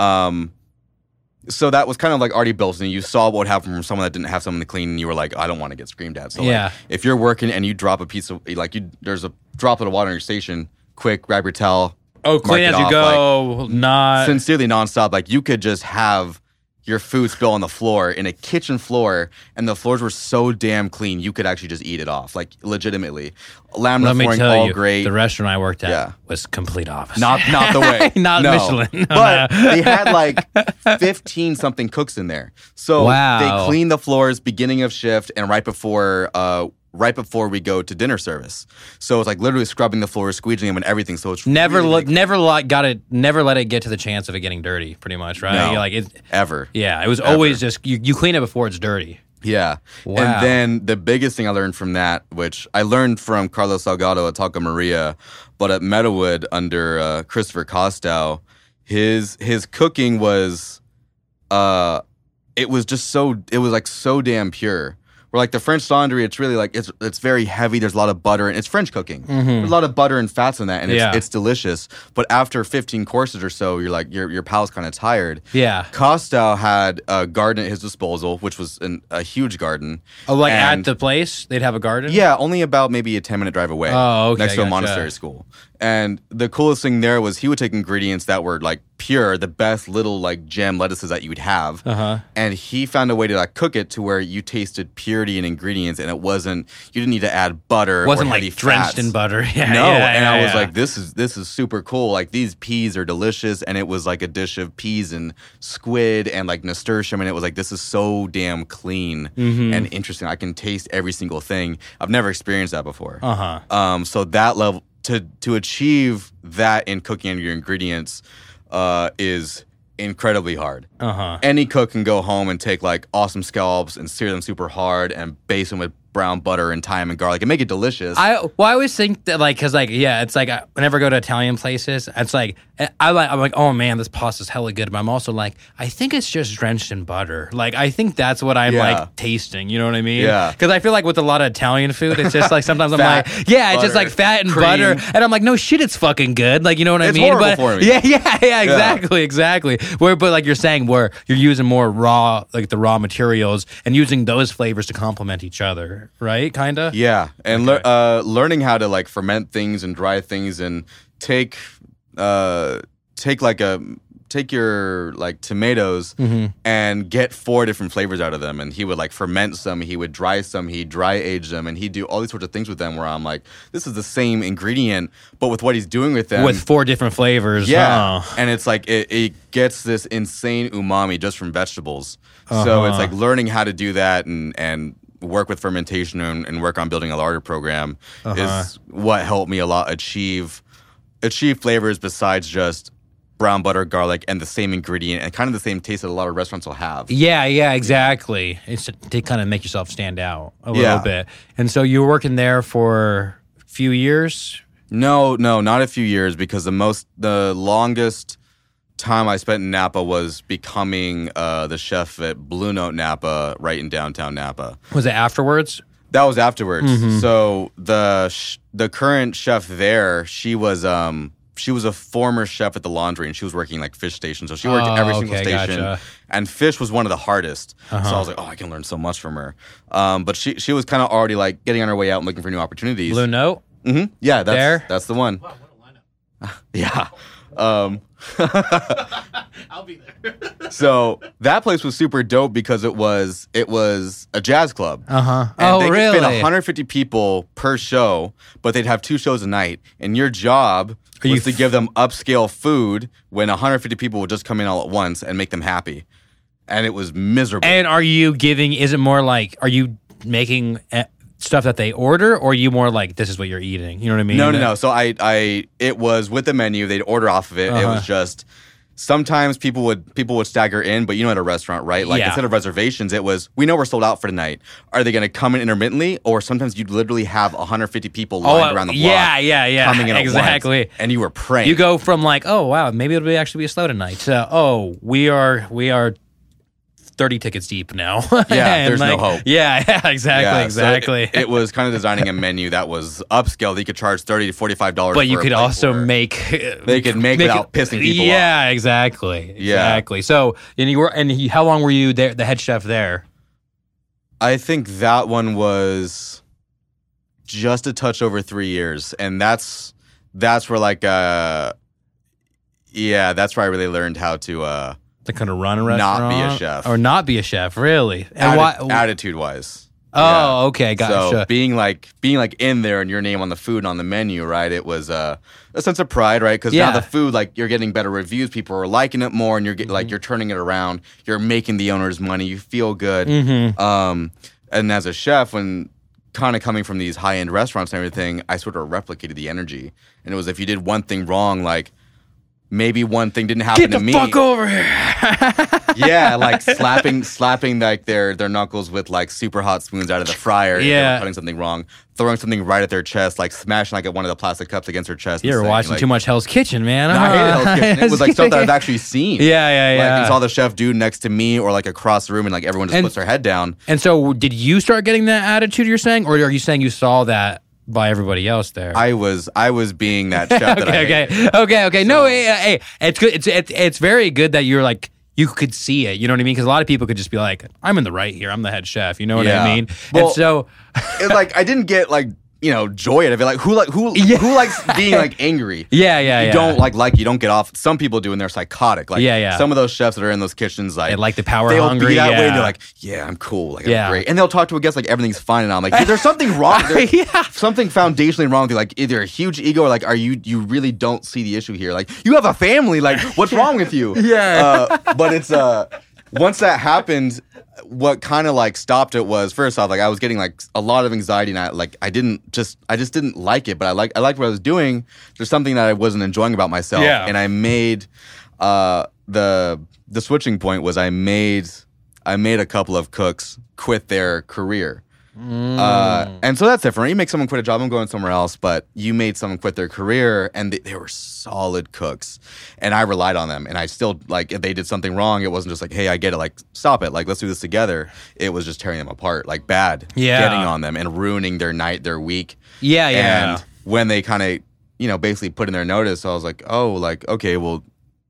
So that was kind of like already built, and you saw what would happen from someone that didn't have something to clean, and you were like, I don't want to get screamed at. So like, if you're working and you drop a piece of there's a droplet of water in your station, quick, grab your towel. Oh, clean as you go, not sincerely nonstop. Like, you could just have your food spill on the floor in a kitchen floor, and the floors were so damn clean you could actually just eat it off, like legitimately. Laminate flooring, all great. The restaurant I worked at was complete opposite. Not the way. Not Michelin. But they had like 15 something cooks in there. So they cleaned the floors beginning of shift and right before we go to dinner service. So it's like literally scrubbing the floors, squeegeing them and everything. So it's never let it get to the chance of it getting dirty, pretty much, right? No, You're like ever. Yeah, it was always just you clean it before it's dirty. Yeah. Wow. And then the biggest thing I learned from that, which I learned from Carlos Salgado at Taco Maria, but at Meadowood under Christopher Costow, his cooking was it was so damn pure. Where like the French Laundry, it's really like it's very heavy. There's a lot of butter, and it's French cooking. There's a lot of butter and fats in that, and it's delicious. But after 15 courses or so, you're like your palate's kind of tired. Yeah. Costow had a garden at his disposal, which was a huge garden. Oh, like at the place they'd have a garden? Yeah, only about maybe a 10-minute drive away. Oh, okay, next to a gotcha. monastery school. And the coolest thing there was he would take ingredients that were like pure, the best little like gem lettuces that you would have, and he found a way to like cook it to where you tasted purity in ingredients, and you didn't need to add butter. It wasn't or like heavy drenched fats. in butter. Yeah, No, yeah, and I was yeah. like, this is super cool. Like, these peas are delicious, and it was like a dish of peas and squid and like nasturtium, and it was like, this is so damn clean and interesting. I can taste every single thing. I've never experienced that before. So that level to achieve that in cooking and your ingredients is incredibly hard. Any cook can go home and take like awesome scallops and sear them super hard and baste them with brown butter and thyme and garlic and make it delicious. I always think that it's like whenever I go to Italian places, it's like I'm like, oh man, this pasta's hella good, but I'm also like, I think it's just drenched in butter. Like, I think that's what I'm like tasting. You know what I mean? Yeah. Because I feel like with a lot of Italian food, it's just like sometimes I'm Fat, like, yeah, it's just butter, like fat and cream. butter, and I'm like, no shit, it's fucking good. Like, you know what I It's mean? horrible But for me. yeah, exactly. But like you're saying, where you're using more raw, like the raw materials, and using those flavors to complement each other, right? Kinda. Yeah, and learning how to like ferment things and dry things and take your like tomatoes and get 4 different flavors out of them, and he would like ferment some, he would dry some, he'd dry age them, and he'd do all these sorts of things with them where I'm like, this is the same ingredient, but with what he's doing with them With 4 different flavors. Yeah, Oh. and it's like it gets this insane umami just from vegetables. So it's like learning how to do that and work with fermentation and work on building a larder program is what helped me a lot achieve flavors besides just brown butter, garlic, and the same ingredient and kind of the same taste that a lot of restaurants will have. Yeah, exactly. It's to kind of make yourself stand out a little Yeah. bit. And so you were working there for a few years? No, not a few years, because the longest time I spent in Napa was becoming the chef at Blue Note Napa, right in downtown Napa. Was it afterwards? That was afterwards. Mm-hmm. So the current chef there, she was a former chef at the Laundry, and she was working like fish station. So she worked every single okay, station, gotcha. and fish was one of the hardest. So I was like, oh, I can learn so much from her. But she was kind of already like getting on her way out and looking for new opportunities. Blue Note? Mm-hmm. Yeah, There? that's the one. Wow, what a lineup. Yeah. I'll be there. So that place was super dope because it was a jazz club. Uh-huh. And Oh, they could really? fit 150 people per show, but they'd have 2 shows a night. And your job was to give them upscale food when 150 people would just come in all at once and make them happy. And it was miserable. And are you making stuff that they order, or are you more like, this is what you're eating? You know what I mean? No. So it was with the menu. They'd order off of it. It was just sometimes people would stagger in, but you know, at a restaurant, right? Like instead of reservations, it was, we know we're sold out for tonight. Are they going to come in intermittently, or sometimes you'd literally have 150 people lined around the block? Yeah. Coming in at exactly. once, and you were praying. You go from like, oh wow, maybe it'll actually be slow tonight, to we are 30 tickets deep now. Yeah, there's no hope. Yeah, exactly. So it was kind of designing a menu that was upscale. That you could charge $30 to $45. But you could also they could make without pissing people off. Yeah, exactly. So, how long were you there, the head chef there? I think that one was just a touch over 3 years, and that's where like that's where I really learned how to kind of run a restaurant, not be a chef, or not be a chef, really. And attitude wise. Oh, okay, gotcha. So being like in there and your name on the food and on the menu, right? It was a sense of pride, right? Because now the food, like, you're getting better reviews, people are liking it more, and you're like you're turning it around. You're making the owners money. You feel good. And as a chef, when kind of coming from these high end restaurants and everything, I sort of replicated the energy. And it was, if you did one thing wrong, like, maybe one thing didn't happen to me. Get the fuck over here. Yeah, like slapping like their knuckles with like super hot spoons out of the fryer. Yeah. If they were cutting something wrong, throwing something right at their chest, like smashing like one of the plastic cups against their chest. You're watching too much Hell's Kitchen, man. No, I hated Hell's Kitchen. It was like something I've actually seen. Yeah. Like, you saw the chef dude next to me, or like across the room, and like everyone just puts their head down. And so, did you start getting that attitude you're saying, or are you saying you saw that by everybody else there? I was being that chef. that I hated. Okay. No, hey, it's good. It's very good that you're like, you could see it. You know what I mean? Because a lot of people could just be like, I'm in the right here. I'm the head chef. You know what I mean? Well, and so, it's like I didn't get like, joy out of it. Like who likes being like angry? Yeah. You don't you don't get off. Some people do, and they're psychotic. Like some of those chefs that are in those kitchens, like they like the power they'll hungry. be that way, and they're like, yeah, I'm cool, like Yeah. I'm great, and they'll talk to a guest like everything's fine, and I'm like, there's something wrong. There's something foundationally wrong with you. Like either a huge ego, or like you really don't see the issue here. Like you have a family. Like what's wrong with you? But it's once that happened, what kind of like stopped it was, first off, like I was getting like a lot of anxiety, and I just didn't like it, but I liked what I was doing. There's something that I wasn't enjoying about myself, and I made the switching point was I made a couple of cooks quit their career. And so that's different. You make someone quit a job, I'm going somewhere else, but you made someone quit their career, and they were solid cooks, and I relied on them. And I still, like, if they did something wrong, it wasn't just like, hey, I get it, like, stop it, like, let's do this together. It was just tearing them apart, like bad, getting on them and ruining their night, their week. And when they kind of, basically put in their notice, I was like, oh, like, okay, well,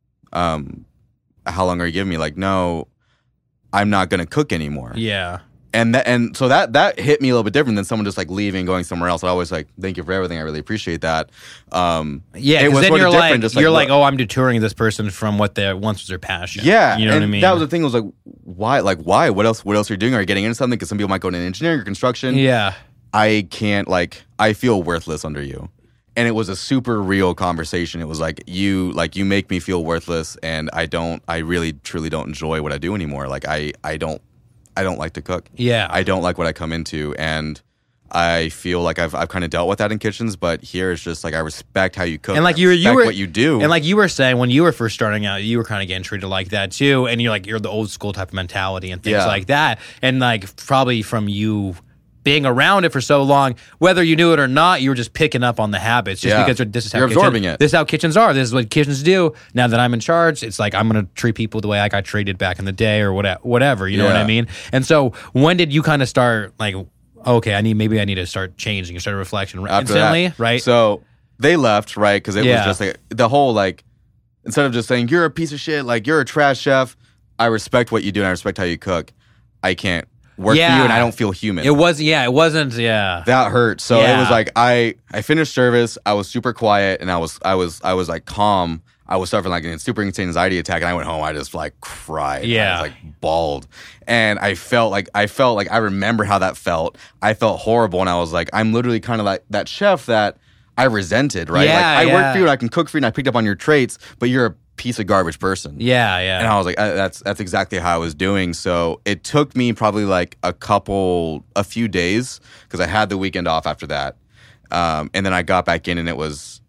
how long are you giving me? Like, no, I'm not going to cook anymore. And so that hit me a little bit different than someone just like leaving, going somewhere else. I always like, thank you for everything. I really appreciate that. It was then you're like, just like, oh, I'm deterring this person from what they once was their passion. Yeah, you know what I mean. That was the thing. Was like, why? Like, why? What else? What else are you doing? Are you getting into something? Because some people might go into engineering or construction. Yeah, I can't. Like, I feel worthless under you. And it was a super real conversation. It was like you make me feel worthless, and I really truly don't enjoy what I do anymore. Like I don't like to cook. Yeah. I don't like what I come into. And I feel like I've kind of dealt with that in kitchens, but here it's just like I respect how you cook, And like I you respect were what you do, and like you were saying when you were first starting out, you were kind of getting treated like that too, and you're the old school type of mentality and things Yeah. like that, and like probably from you being around it for so long, whether you knew it or not, you were just picking up on the habits just Yeah. because this is how You're absorbing it. This is how kitchens are. This is what kitchens do. Now that I'm in charge, it's like I'm going to treat people the way I got treated back in the day or whatever. You know what I Yeah. mean? And so when did you kind of start like, okay, I need to start changing and start a reflection after instantly, that. right? So they left, right? Because it Yeah. was just like the whole like, instead of just saying you're a piece of shit, like you're a trash chef, I respect what you do and I respect how you cook. I can't work for you and I don't feel human. It wasn't. That hurt. So Yeah. it was like I finished service. I was super quiet and I was like calm. I was suffering like a super insane anxiety attack, and I went home. I just like cried. Yeah. I was like bawled, and I felt like I remember how that felt. I felt horrible, and I was like, I'm literally kind of like that chef that I resented, right? Yeah, like I work yeah. for you, and I can cook for you, and I picked up on your traits, but you're a piece of garbage person. Yeah. And I was like, that's exactly how I was doing. So it took me probably like a few days because I had the weekend off after that. And then I got back in and it was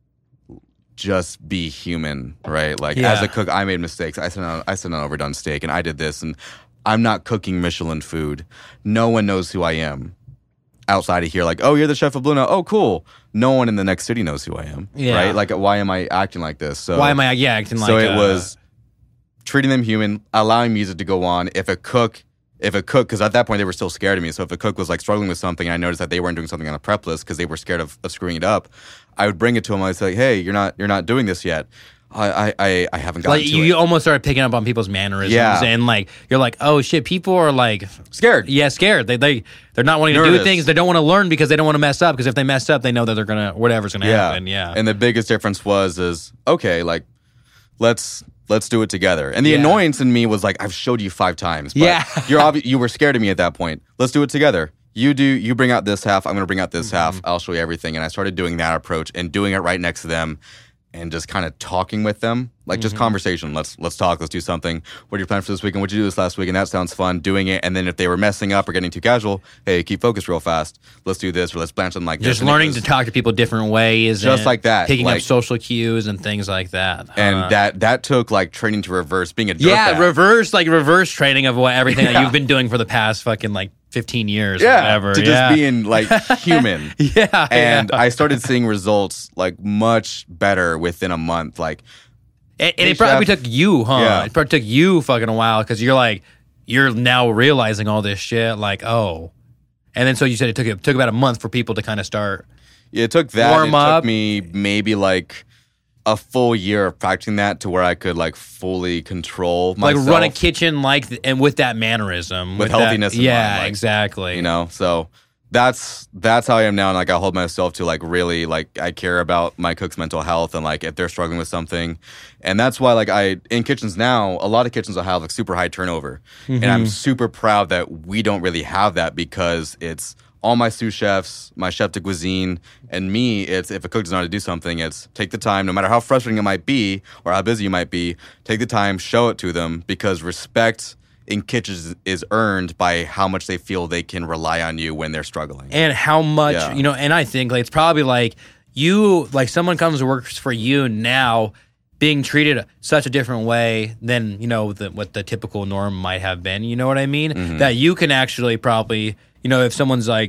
just be human, right? Like Yeah. as a cook, I made mistakes. I sent an overdone steak and I did this and I'm not cooking Michelin food. No one knows who I am outside of here. Like, oh, you're the chef of Bluna. Oh, cool. No one in the next city knows who I am, Yeah. right? Like, why am I acting like this? So Why am I acting like so it was treating them human, allowing music to go on. If a cook, because at that point they were still scared of me. So if a cook was like struggling with something, and I noticed that they weren't doing something on a prep list because they were scared of screwing it up, I would bring it to them. I'd say, hey, you're not doing this yet. I haven't gotten like to you it. almost started picking up on people's mannerisms, Yeah. and like you're like, oh shit, people are like Scared. scared. They're not wanting to do Nervous. things. They don't want to learn because they don't want to mess up. Because if they mess up, they know that they're gonna whatever's gonna happen. Yeah. And the biggest difference is okay, like let's do it together. And the Yeah. annoyance in me was like, I've showed you 5 times. But Yeah. you were scared of me at that point. Let's do it together. You bring out this half, I'm gonna bring out this Mm-hmm. half. I'll show you everything. And I started doing that approach and doing it right next to them and just kind of talking with them. Like Mm-hmm. just conversation. Let's talk, let's do something. What are your plans for this weekend? What'd you do this last week? And that sounds fun, doing it. And then if they were messing up or getting too casual, hey, keep focused real fast. Let's do this or let's blanch them like this. just And it learning was- to talk to people different ways, Just and like that, picking up like- social cues and things like that. And that took like training to reverse, being a dirtbag. yeah, reverse training of what everything that you've been doing for the past fucking like 15 years or Yeah, whatever. to just being like human. yeah, And yeah. I started seeing results like much better within a month. Like And Hey, it probably chef. took you, huh? Yeah. It probably took you fucking a while because you're now realizing all this shit. Like, oh, and then so you said it took about a month for people to kind of start. it took that. Warm it up. took me maybe like a full year of practicing that to where I could like fully control myself. Like run a kitchen and with that mannerism, With that- healthiness in yeah, mind, like, exactly. You know, so that's how I am now, and like I hold myself to like really like I care about my cook's mental health and like if they're struggling with something, and that's why like in kitchens now, a lot of kitchens will have like super high turnover, and I'm super proud that we don't really have that because it's all my sous chefs, my chef de cuisine, and me. It's if a cook doesn't know how to do something, it's take the time, no matter how frustrating it might be or how busy you might be, take the time, show it to them because respect in kitchens is earned by how much they feel they can rely on you when they're struggling. And how much, Yeah. and I think like it's probably like someone comes and works for you now being treated such a different way than, what the typical norm might have been. You know what I mean? Mm-hmm. That you can actually probably, if someone's like,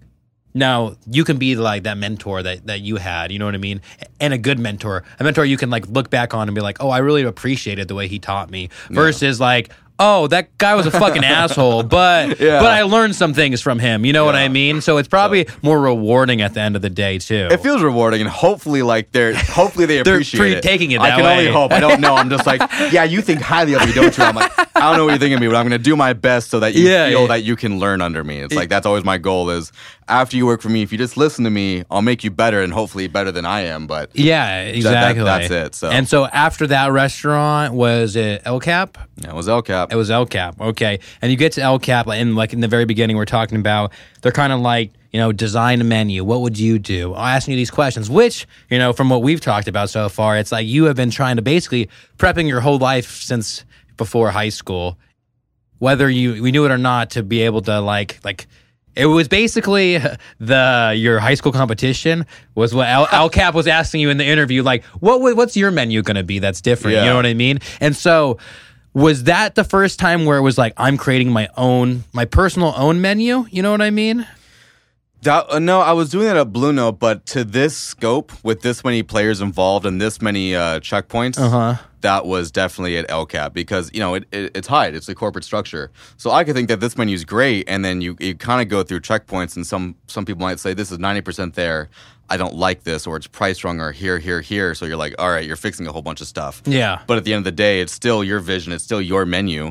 now you can be like that mentor that you had, you know what I mean? And a good mentor, you can like look back on and be like, oh, I really appreciated the way he taught me versus like, oh, that guy was a fucking asshole, but I learned some things from him. You know what I mean? So it's probably more rewarding at the end of the day too. It feels rewarding, and hopefully they appreciate it. taking it I that can way. only hope. I don't know. I'm just like, yeah, you think highly of me, don't you? I'm like, I don't know what you think of me, but I'm going to do my best so that you feel that you can learn under me. It's like that's always my goal. Is after you work for me, if you just listen to me, I'll make you better, and hopefully better than I am. But Yeah, exactly. that's it, so. And so after that restaurant, was it El Cap? it was El Cap. It was El Cap. Okay. And you get to El Cap, and like in the very beginning, we're talking about they're kind of like, design a menu. What would you do? I'm asking you these questions, which, from what we've talked about so far, it's like you have been trying to basically prepping your whole life since before high school, whether we knew it or not, to be able to like It was basically your high school competition was what Al Cap was asking you in the interview, like, what's your menu going to be that's different? Yeah. You know what I mean? And so was that the first time where it was like, I'm creating my personal own menu? You know what I mean? No, I was doing that at Blue Note, but to this scope, with this many players involved and this many checkpoints, that was definitely at El Cap because, it's Hyde. It's a corporate structure. So I could think that this menu is great, and then you kind of go through checkpoints, and some people might say, this is 90% there. I don't like this, or it's priced wrong, or here. So you're like, all right, you're fixing a whole bunch of stuff. Yeah. But at the end of the day, it's still your vision. It's still your menu.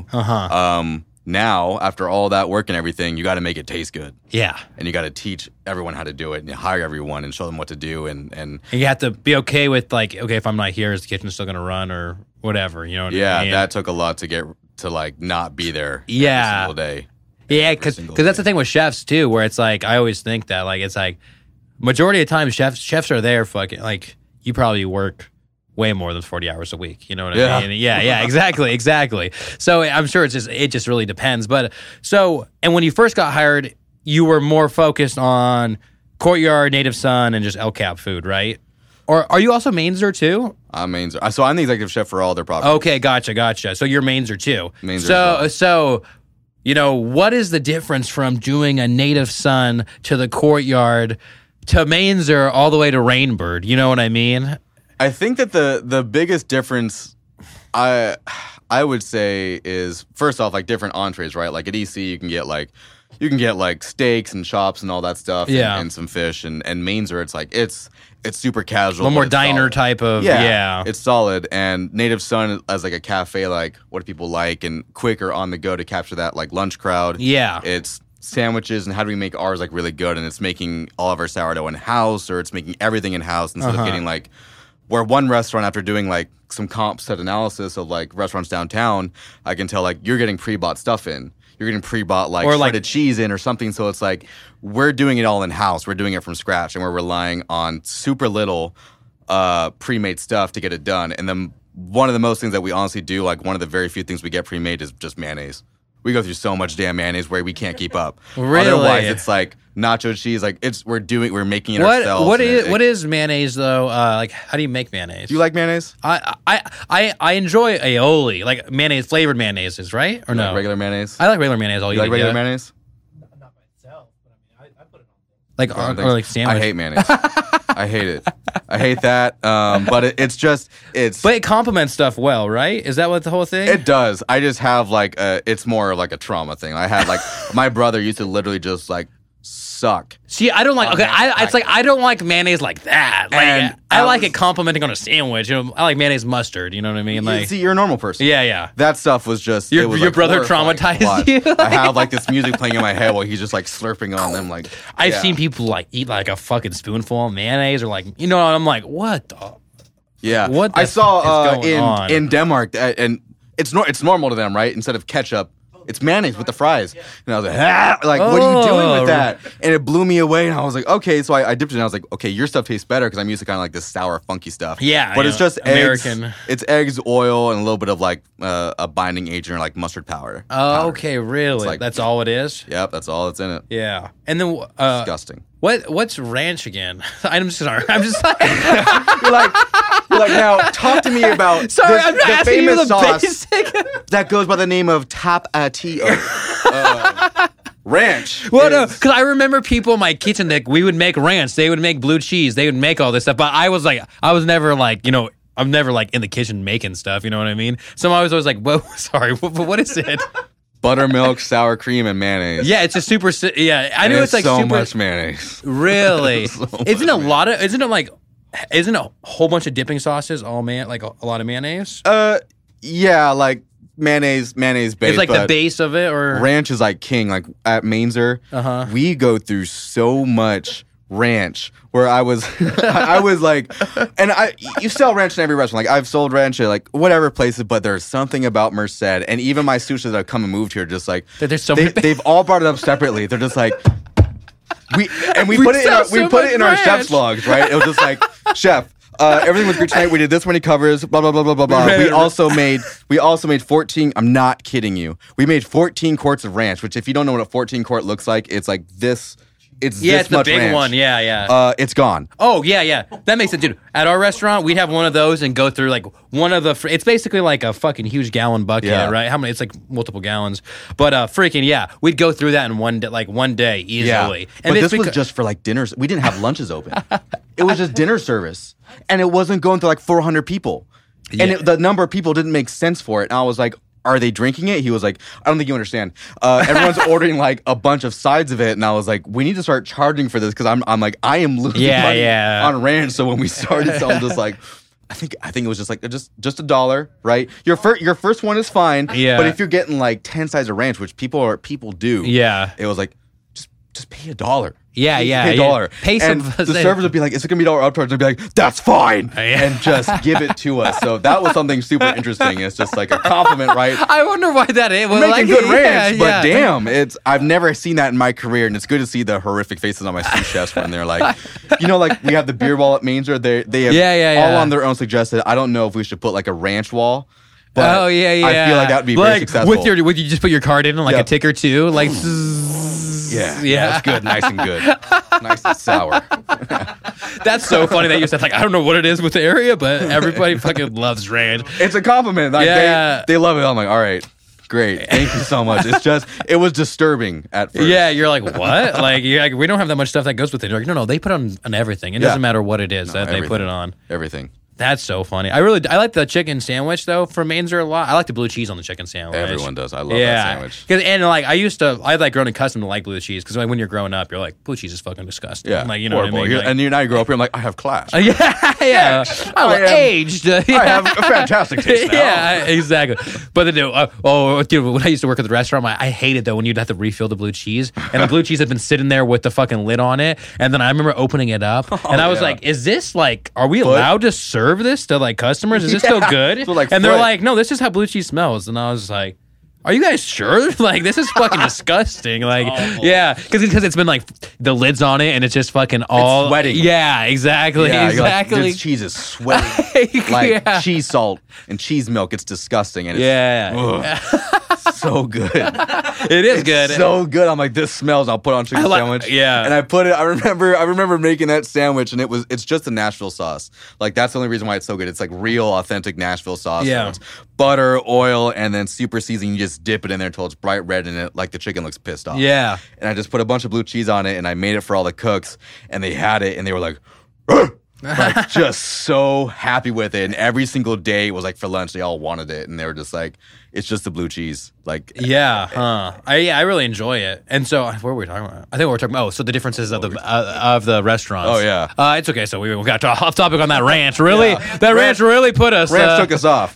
Now, after all that work and everything, you got to make it taste good. Yeah. And you got to teach everyone how to do it and hire everyone and show them what to do. And you have to be okay with like, okay, if I'm not here, is the kitchen still going to run or whatever? You know what I mean? That took a lot to get to like not be there every single day. Yeah, because that's the thing with chefs too, where it's like, I always think that like, it's like, majority of the time chefs are there fucking, like, you probably work way more than 40 hours a week. You know what I mean? Yeah, exactly. So I'm sure it just really depends. But and when you first got hired, you were more focused on Courtyard, Native Son, and just El Cap food, right? Or are you also Mainzer too? I'm Mainzer. So I'm the executive chef for all their properties. Okay, gotcha. So you're Mainzer too. Mainzer So what is the difference from doing a Native Son to the Courtyard to Mainzer all the way to Rainbird? You know what I mean? I think that the biggest difference I would say is, first off, like different entrees, right? Like at EC you can get like steaks and chops and all that stuff, and some fish, and Mainzer it's super casual, a little more diner solid. type of it's solid. And Native Son as like a cafe, like what do people like, and quicker on the go to capture that like lunch crowd. It's sandwiches and how do we make ours like really good, and it's making all of our sourdough in house, or it's making everything in house instead of getting like. Where one restaurant, after doing like some comp set analysis of like restaurants downtown, I can tell like you're getting pre-bought stuff in. You're getting pre-bought like shredded cheese in or something. So it's like we're doing it all in house. We're doing it from scratch, and we're relying on super little pre-made stuff to get it done. And then one of the most things that we honestly do, like one of the very few things we get pre-made, is just mayonnaise. We go through so much damn mayonnaise where we can't keep up. Really? Otherwise, it's like nacho cheese. Like we're making it ourselves. What is mayonnaise though? Like, how do you make mayonnaise? Do you like mayonnaise? I enjoy aioli, like mayonnaise, flavored mayonnaises, right? Or no? Like regular mayonnaise? I like regular mayonnaise. You like regular mayonnaise? Not myself, but I mean, I put it on things. Like or like sandwich. I hate mayonnaise. I hate it. I hate that. But it's But it complements stuff well, right? Is that what the whole thing? It does. I just have like it's more like a trauma thing. I had like my brother used to literally just like suck. See, I don't like. Okay, I don't like mayonnaise like that. Like I like it complimenting on a sandwich. You know, I like mayonnaise mustard. You know what I mean? Like, see, you're a normal person. Yeah. That stuff was just your it was, your like, brother horrifying traumatized to watch. you. I have like this music playing in my head while he's just like slurping on them. Like I've seen people like eat like a fucking spoonful of mayonnaise, or like and I'm like, what the? Yeah. What the I saw is going on? in Denmark, and it's normal to them, right? Instead of ketchup, it's mayonnaise with the fries. And I was like, what are you doing with that? And it blew me away. And I was like, okay. So I dipped it, and I was like, okay, your stuff tastes better because I'm used to kind of like this sour, funky stuff. Yeah, but it's just American. eggs. It's eggs, oil, and a little bit of like a binding agent or like mustard powder. Oh, okay, really? like- That's all it is? Yep, that's all that's in it. Yeah. And then Disgusting. what's ranch again? I'm sorry. I'm just like You're like, now talk to me about sorry. this, I'm the asking you famous the sauce basic. that goes by the name of Tapatio. Ranch. Well, no, is- because I remember people in my kitchen that we would make ranch. They would make blue cheese. They would make all this stuff. But I was never like, I'm never like in the kitchen making stuff. You know what I mean? So I was always like, whoa, sorry, what is it? Buttermilk, sour cream, and mayonnaise. Yeah, it's just super. Yeah, I And knew it's like so super. much mayonnaise. Really? Isn't much Isn't a whole bunch of dipping sauces all like a lot of mayonnaise? Yeah, like mayonnaise based. It's like the but base of it, or ranch is like king. Like at Mainzer, we go through so much ranch. Where I was, I was like, and you sell ranch in every restaurant. Like I've sold ranch at like whatever places, but there's something about Merced, and even my sushis that have come and moved here, just like There's so many- they've all brought it up separately. They're just like. We We put it in sell our so we put much it in our ranch. chef's logs, right? It was just like, chef, Everything was great tonight. We did this many covers. Blah blah blah blah blah blah. We also made 14. I'm not kidding you. We made 14 quarts of ranch. Which, if you don't know what a 14 quart looks like, it's like this. It's this the much big ranch. one. Yeah. It's gone. Oh, yeah. That makes sense, dude. At our restaurant, we'd have one of those and go through like one of the. It's basically like a fucking huge gallon bucket, right? How many? It's like multiple gallons. But we'd go through that in one day easily. Yeah. And but this was just for like dinners. We didn't have lunches open. It was just dinner service, and it wasn't going through like 400 people, and the number of people didn't make sense for it. And I was like, are they drinking it? He was like, I don't think you understand. Everyone's ordering like a bunch of sides of it, and I was like, we need to start charging for this because I'm like, I am losing money on ranch. So when we started, so I'm just like, I think it was just like just $1, right? Your first one is fine, but if you're getting like 10 sides of ranch, which people do, it was like just pay $1. Yeah. Pay $1. Pay some. And the servers would be like, "Is it gonna be $1 upcharge?" I'd be like, "That's fine," and just give it to us. So that was something super interesting. It's just like a compliment, right? I wonder why that is. We're making good ranch, but damn, I've never seen that in my career, and it's good to see the horrific faces on my sous chefs when they're like, like we have the beer wall at Mainzer. They have all on their own suggested. I don't know if we should put like a ranch wall. But I feel like that would be very successful. Would you just put your card in like a tick or two, like? Yeah, it's good, nice and good, nice and sour. That's so funny that you said like I don't know what it is with the area, but everybody fucking loves ranch. It's a compliment. Like, they love it. I'm like, all right, great, thank you so much. It was disturbing at first. Yeah, you're like, what? like we don't have that much stuff that goes with it. You're like, no, they put on everything. It doesn't matter what it is that they put it on. Everything. That's so funny. I like the chicken sandwich though from Mainzer a lot. I like the blue cheese on the chicken sandwich. Everyone does. I love that sandwich. And like I like grown accustomed to like blue cheese because like when you're growing up, you're like blue cheese is fucking disgusting. Yeah, like you know horrible. what I mean. And now you grow up, I'm like I have class. Yeah. I'm aged. I have a fantastic taste now. Yeah, exactly. But dude, when I used to work at the restaurant, I hated though when you'd have to refill the blue cheese, and the blue cheese had been sitting there with the fucking lid on it, and then I remember opening it up, and I was like, "Is this like? Are we allowed to serve this to like customers? Is this still good?" So like and they're like, "No, this is how blue cheese smells." And I was like, "Are you guys sure? Like, this is fucking disgusting." Like, yeah, because it's been like the lid's on it and it's just fucking all it's sweating. Yeah, exactly, exactly. Like, this cheese is sweating like cheese salt and cheese milk. It's disgusting and it's so good. It is good. So good. I'm like, this smells. I'll put it on chicken sandwich. Yeah, and I put it. I remember making that sandwich, and it's just a Nashville sauce. Like that's the only reason why it's so good. It's like real, authentic Nashville sauce. Yeah, it's butter, oil, and then super seasoning. You just dip it in there until it's bright red, and it like the chicken looks pissed off. Yeah, and I just put a bunch of blue cheese on it, and I made it for all the cooks, and they had it, and they were like. Like just so happy with it, and every single day it was like for lunch they all wanted it, and they were just like, it's just the blue cheese. Like I really enjoy it. And so where were we talking about? I think we were talking about so the differences of the restaurants. Oh yeah, it's okay. So we got off topic on that ranch. Really, ranch really put us. Ranch took us off.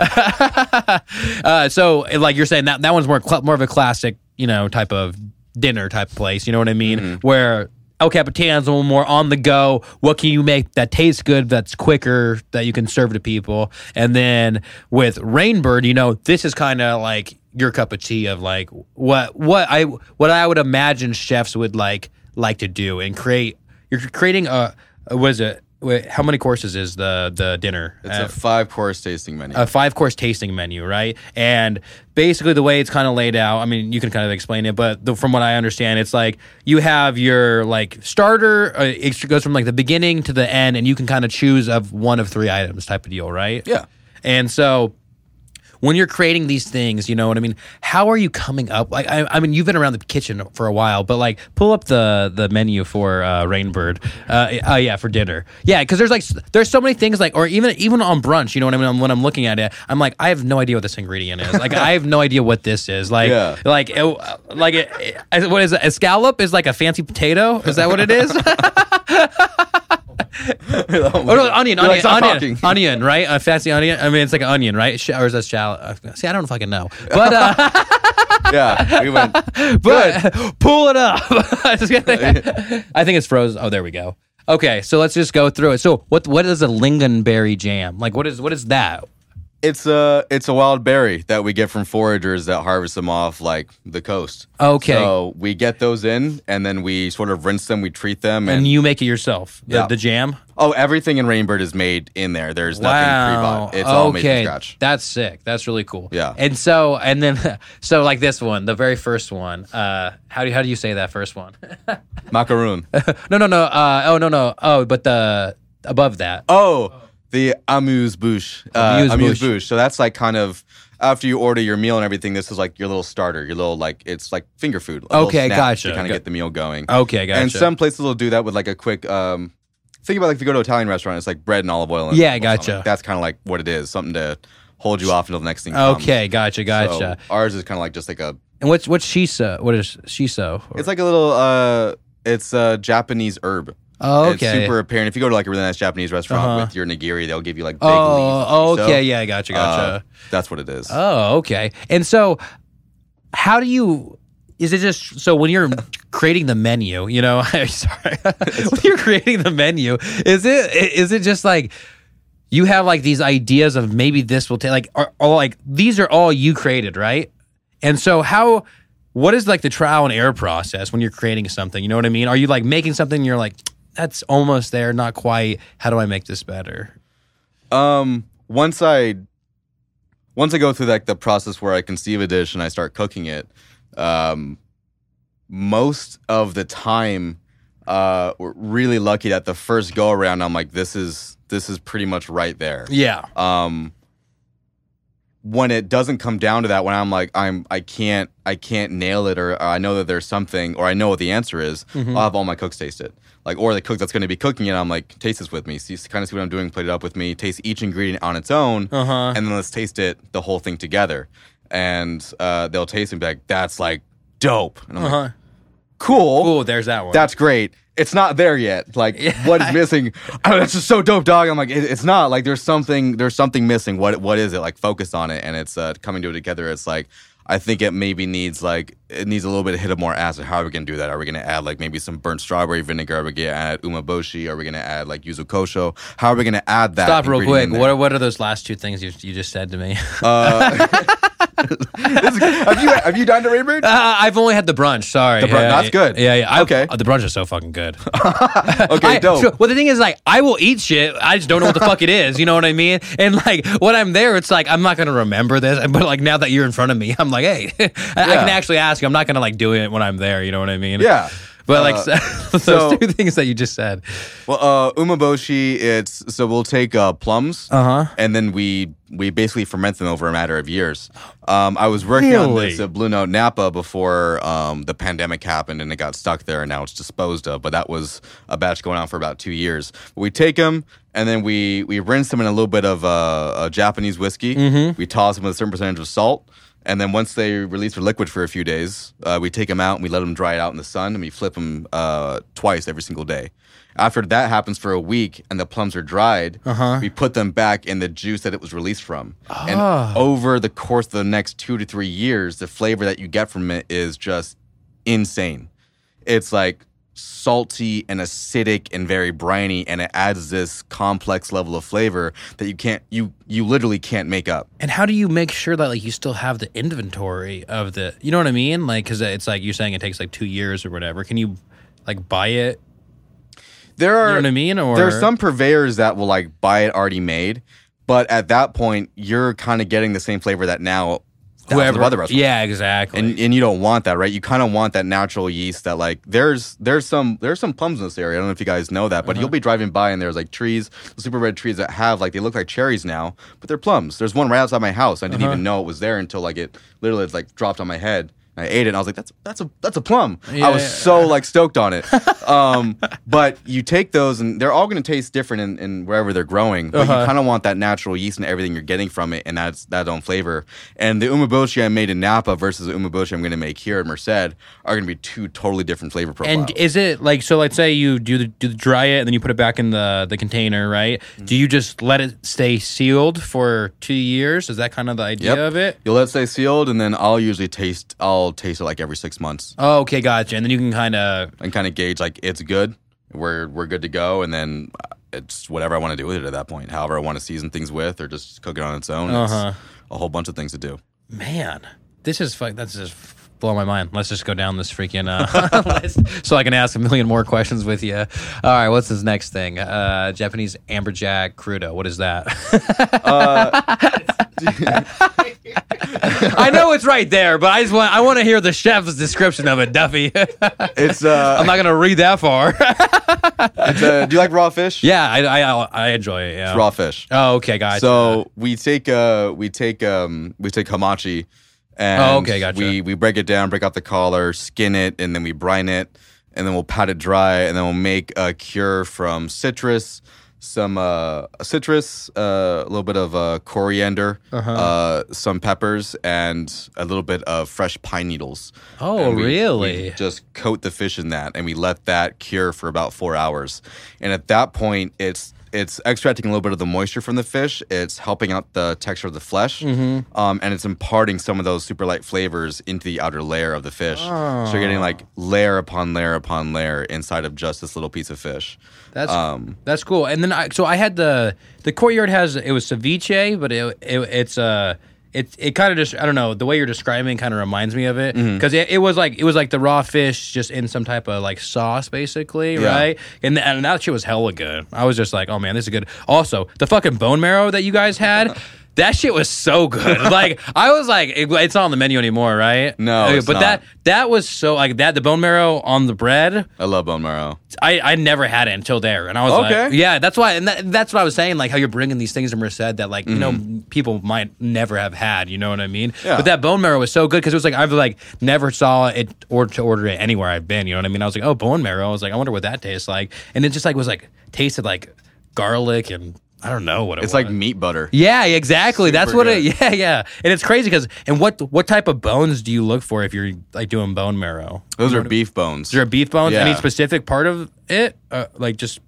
So like you're saying that one's more of a classic, type of dinner type place. You know what I mean? Mm-hmm. Where El Capitan's a little more on the go. What can you make that tastes good, that's quicker, that you can serve to people? And then with Rainbird, this is kind of like your cup of tea of like what I would imagine chefs would like to do and create. You're creating what is it? Wait, how many courses is the dinner? It's a 5-course tasting menu. A 5-course tasting menu, right? And basically the way it's kind of laid out, I mean, you can kind of explain it, but from what I understand, it's like you have your like starter, it goes from like the beginning to the end, and you can kind of choose of one of 3 items type of deal, right? Yeah. And so when you're creating these things, you know what I mean? How are you coming up? Like, I mean, you've been around the kitchen for a while, but like, pull up the menu for Rainbird. For dinner. Yeah, because there's so many things like, or even on brunch, you know what I mean? When I'm looking at it, I'm like, I have no idea what this ingredient is. Like, I have no idea what this is. Like, what is it? A scallop is like a fancy potato. Is that what it is? Onion, right? A fancy onion. I mean, it's like an onion, right? Or is that shallot? See, I don't fucking know. But yeah, we went. But pull it up. I think it's frozen. Oh, there we go. Okay, so let's just go through it. So, what is a lingonberry jam? Like, what is that? It's a wild berry that we get from foragers that harvest them off like the coast. Okay. So we get those in, and then we sort of rinse them. We treat them, And you make it yourself, the jam? Oh, everything in Rainbird is made in there. There's nothing pre-bought. It's all made from scratch. That's sick. That's really cool. Yeah. And so like this one, the very first one. How do you say that first one? Macaroon. No. Oh, but the above that. Oh, the amuse-bouche. Amuse-bouche. So that's like kind of after you order your meal and everything. This is like your little starter. Your little it's like finger food. Okay, gotcha. To kind of get the meal going. Okay, gotcha. And some places will do that with like a quick. Think about like if you go to an Italian restaurant, it's like bread and olive oil. And Yeah, gotcha. That's kind of like what it is. Something to hold you off until the next thing comes. Okay, gotcha. So ours is kind of like just like a. And what's shiso? What is shiso? It's like a little. It's a Japanese herb. Oh, okay. It's super apparent. If you go to like a really nice Japanese restaurant with your nigiri, they'll give you like big leaves. Oh, of okay. shiso. Yeah, gotcha. That's what it is. Oh, okay. And so, how do you? Is it just so when you're creating the menu? You know, sorry. When you're creating the menu, is it just like you have like these ideas of maybe this will take or like these are all you created, right? And so what is like the trial and error process when you're creating something? You know what I mean? Are you like making something and you're like, that's almost there, not quite. How do I make this better? Once I go through like the process where I conceive a dish and I start cooking it, most of the time, we're really lucky that the first go around, I'm like, this is pretty much right there. Yeah. When it doesn't come down to that, when I'm like, I can't nail it, or I know that there's something, or I know what the answer is, I'll have all my cooks taste it. Like, or the cook that's going to be cooking it, I'm like, taste this with me. Kind of see what I'm doing, plate it up with me, taste each ingredient on its own, and then let's taste it, the whole thing together. And they'll taste it and be like, that's like dope. And I'm like, cool, there's that one. That's great. It's not there yet. Like, what's missing? Oh, that's just so dope, dog. I'm like, it's not. Like, there's something missing. What is it? Like, focus on it, and it's coming to it together. It's like, I think it maybe needs a little bit of hit of more acid. How are we gonna do that? Are we gonna add like maybe some burnt strawberry vinegar? Are we gonna add umeboshi? Are we gonna add like yuzu kosho? How are we gonna add that? Stop real quick. What are those last two things you just said to me? Have you dined at Rainbird? I've only had the brunch. Sorry, that's good. Yeah. Okay. The brunch is so fucking good. Okay, dope. Well, the thing is, like, I will eat shit. I just don't know what the fuck it is. You know what I mean? And like, when I'm there, it's like I'm not gonna remember this. But like now that you're in front of me, I'm like, hey, I can actually ask you. I'm not gonna like do it when I'm there. You know what I mean? Yeah. But like those two things that you just said. Well, umeboshi, we'll take plums, and then we basically ferment them over a matter of years. I was working on this at Blue Note Napa before the pandemic happened, and it got stuck there, and now it's disposed of. But that was a batch going on for about 2 years. We take them, and then we rinse them in a little bit of a Japanese whiskey. We toss them with a certain percentage of salt. And then once they release their liquid for a few days, we take them out and we let them dry it out in the sun, and we flip them twice every single day. After that happens for a week and the plums are dried, we put them back in the juice that it was released from. And over the course of the next 2 to 3 years, the flavor that you get from it is just insane. It's like salty and acidic and very briny, and it adds this complex level of flavor that you literally can't make up. And how do you make sure that like you still have the inventory of the, you know what I mean? Like, because it's like you're saying it takes like 2 years or whatever. Can you like buy it? You know what I mean? Or there are some purveyors that will like buy it already made, but at that point you're kind of getting the same flavor that now whoever other restaurants. Yeah, exactly. And you don't want that, right? You kind of want that natural yeast that like there's some plums in this area. I don't know if you guys know that, but you'll be driving by and there's like trees, super red trees that have like they look like cherries now, but they're plums. There's one right outside my house. I didn't even know it was there until like it literally like dropped on my head. I ate it and I was like, that's a plum. Yeah, I was so like stoked on it. But you take those and they're all going to taste different in wherever they're growing. But you kind of want that natural yeast and everything you're getting from it, and that's that own flavor. And the umeboshi I made in Napa versus the umeboshi I'm going to make here at Merced are going to be two totally different flavor profiles. And is it like, so let's say you do the dry it and then you put it back in the container, right? Do you just let it stay sealed for 2 years? Is that kind of the idea of it? You'll let it stay sealed, and then I'll taste it like every 6 months. Oh, okay, gotcha. And then you can kind of gauge like it's good. We're good to go, and then it's whatever I want to do with it at that point. However I want to season things with, or just cook it on its own. It's a whole bunch of things to do. Man, this is that's just blowing my mind. Let's just go down this freaking list so I can ask a million more questions with you. All right, what's this next thing? Japanese amberjack crudo. What is that? I know it's right there, but I want to hear the chef's description of it, Duffy. It's I'm not gonna read that far. do you like raw fish? Yeah, I enjoy it. Yeah, It's raw fish. Oh, okay, guys. So we take hamachi, and okay, gotcha. we break it down, break out the collar, skin it, and then we brine it, and then we'll pat it dry, and then we'll make a cure from citrus, some a little bit of coriander, some peppers, and a little bit of fresh pine needles. Oh, And really? we just coat the fish in that, and we let that cure for about 4 hours. And at that point, it's extracting a little bit of the moisture from the fish. It's helping out the texture of the flesh, and it's imparting some of those super light flavors into the outer layer of the fish. So you're getting like layer upon layer upon layer inside of just this little piece of fish. That's cool. And then I had the courtyard it was ceviche, but it kind of just, I don't know, the way you're describing kind of reminds me of it, because it was like the raw fish just in some type of like sauce basically, right? And that shit was hella good. I was just like, oh man, this is good. Also, the fucking bone marrow that you guys had. That shit was so good. Like I was like, it's not on the menu anymore, right? No, it's but not. that was so like that. The bone marrow on the bread. I love bone marrow. I never had it until there, and I was like, yeah, that's why, and that's what I was saying, like how you're bringing these things to Merced that like you know people might never have had, you know what I mean? Yeah. But that bone marrow was so good because it was like I've like never saw it or to order it anywhere I've been, you know what I mean? I was like, oh, bone marrow. I was like, I wonder what that tastes like, and it just like was like tasted like garlic and. I don't know what it was. It's like meat butter. Yeah, exactly. Super That's what good. Yeah. And it's crazy because, and what type of bones do you look for if you're like doing bone marrow? Those are beef bones. Is there beef bones? Yeah. Any specific part of it? Like just.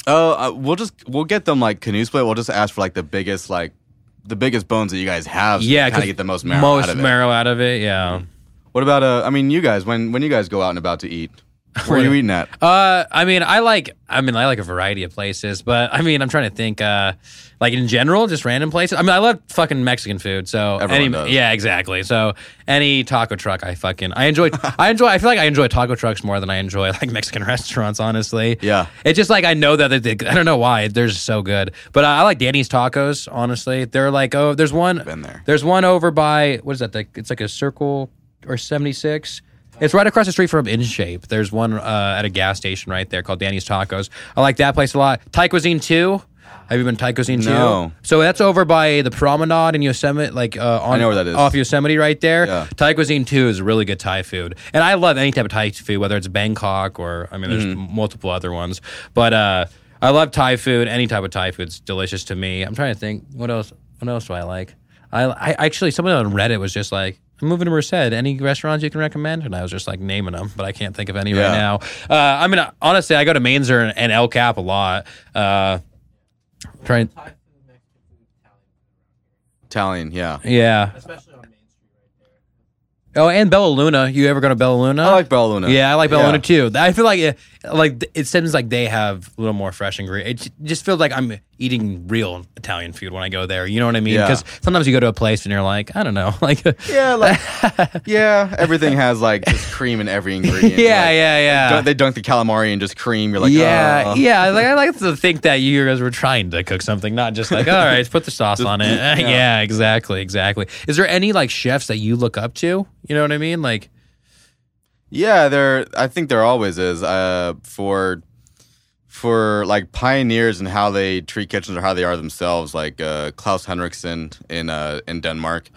We'll get them like canoe split. We'll just ask for like the biggest bones that you guys have. So Yeah, kind of get the most marrow out of it. marrow out of it. Yeah. What about you guys when you guys go out and about to eat, where are you eating at? I like a variety of places, but I mean, I'm trying to think, like in general, just random places. I mean, I love fucking Mexican food, so Everyone does. yeah, exactly. So any taco truck, I enjoy. I feel like I enjoy taco trucks more than I enjoy like Mexican restaurants, honestly. Yeah. It's just like I know that I don't know why they're just so good, but I like Danny's Tacos. Honestly, they're like there's one. Been there. There's one over by what is that? It's like a Circle or 76. It's right across the street from In Shape. There's one at a gas station right there called Danny's Tacos. I like that place a lot. Thai Cuisine 2. Have you been to Thai Cuisine 2? No. So that's over by the Promenade in Yosemite, like I know where that is. off Yosemite right there. Yeah. Thai Cuisine 2 is really good Thai food. And I love any type of Thai food, whether it's Bangkok or, I mean, there's multiple other ones. But I love Thai food. Any type of Thai food's delicious to me. I'm trying to think, what else do I like? I actually, someone on Reddit was just like, I'm moving to Merced. Any restaurants you can recommend? And I was just like naming them, but I can't think of any right now. I mean, honestly, I go to Mainzer and El Cap a lot. Trying, Italian, yeah. yeah. Especially on Main Street right there. Oh, and Bella Luna. You ever go to Bella Luna? I like Bella Luna. Yeah, I like Bella Luna too. I feel like it seems like they have a little more fresh ingredients. It just feels like I'm eating real Italian food when I go there. You know what I mean? Yeah. Because sometimes you go to a place and you're like, I don't know, like Yeah, everything has like just cream in every ingredient. yeah. They dunk the calamari in just cream. You're like, Yeah, oh. yeah. Like I like to think that you guys were trying to cook something, not just like, all right, put the sauce on it. Yeah, exactly. Is there any like chefs that you look up to? You know what I mean? Like, Yeah, I think there always is. For like pioneers and how they treat kitchens or how they are themselves, like Klaus Henriksen in Denmark.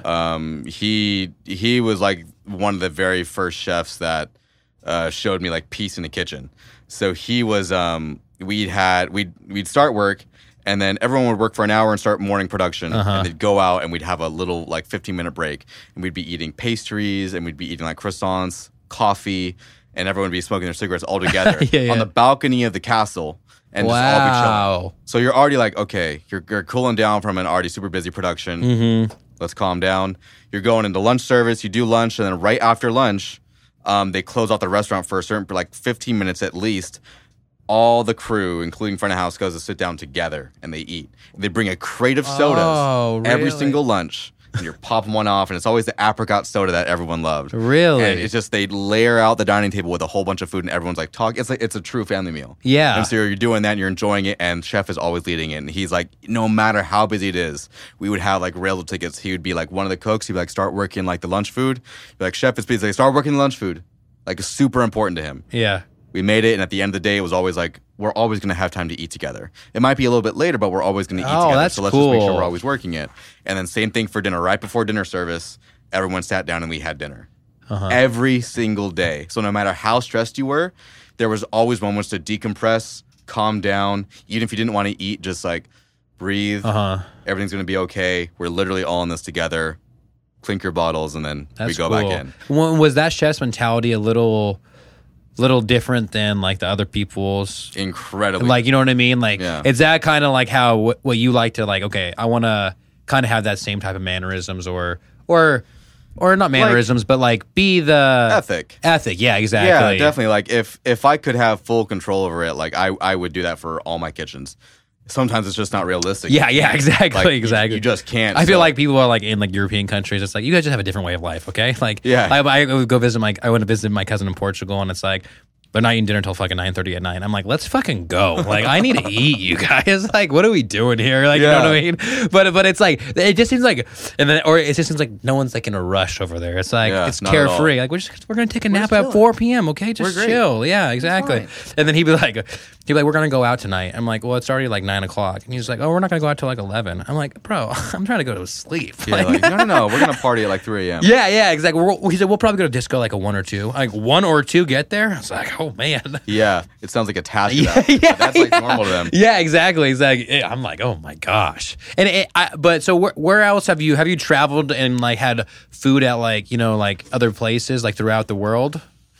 He was like one of the very first chefs that showed me like peace in the kitchen. So he was we'd start work. And then everyone would work for an hour and start morning production. And they'd go out and we'd have a little like 15-minute break. And we'd be eating pastries and we'd be eating like croissants, coffee, and everyone would be smoking their cigarettes all together on the balcony of the castle. And just all be chilling. So you're already like, okay, you're cooling down from an already super busy production. Let's calm down. You're going into lunch service. You do lunch. And then right after lunch, they close off the restaurant for like 15 minutes at least. all the crew, including front of house, goes to sit down together and they eat. They bring a crate of sodas every really? single lunch. And you're popping one off, and it's always the apricot soda that everyone loved. Really? And it's just they layer out the dining table with a whole bunch of food, and everyone's like talk. It's a true family meal. Yeah. And so you're doing that, and you're enjoying it, and chef is always leading it. And he's like, no matter how busy it is, we would have like railroad tickets. He would be like one of the cooks. He'd be like, start working like the lunch food. He'd be like, chef is busy. Like, start working the lunch food. Like it's super important to him. Yeah. We made it, and at the end of the day, it was always like, we're always going to have time to eat together. It might be a little bit later, but we're always going to eat together. That's so let's just make sure cool. we're always working it. And then same thing for dinner. Right before dinner service, everyone sat down and we had dinner. Every single day. So no matter how stressed you were, there was always moments to decompress, calm down. Even if you didn't want to eat, just like breathe. Everything's going to be okay. We're literally all in this together. Clink your bottles, and then we go back in. Was that chef's mentality a little different than like the other people's? Incredibly. Like, you know what I mean? Like, Yeah. is that kind of like how what you like to like? Okay, I want to kind of have that same type of mannerisms, or not mannerisms, but like be the Ethic. Yeah, exactly. Yeah, definitely. Like if I could have full control over it, like I would do that for all my kitchens. Sometimes it's just not realistic. Yeah, exactly, Like, exactly. You just can't. I feel so- like people are like in like European countries. It's like you guys just have a different way of life, okay? Like, Yeah. I would go visit I went to visit my cousin in Portugal, and it's like they're not eating dinner until fucking 9:30 at night. I'm like, let's fucking go. Like, I need to eat, you guys. Like, what are we doing here? Like, you know what I mean? But it's like it just seems like, it just seems like no one's like in a rush over there. It's like it's not at all. carefree. Like we're gonna take a nap at 4 p.m. Okay, just great. chill. Yeah, exactly. And then he'd be like, we're gonna go out tonight. I'm like, well, it's already like 9 o'clock. And he's like, oh, we're not gonna go out till like 11. I'm like, bro, I'm trying to go to sleep. Yeah, like, no, we're gonna party at like 3 a.m. Yeah, exactly. He said we'll probably go to disco like a 1 or 2. Like 1 or 2 get there. I was like, oh man. Yeah, it sounds like a task. But that's like normal to them. Yeah, exactly. I'm like, oh my gosh. And but so where else have you traveled and like had food at like like other places like throughout the world?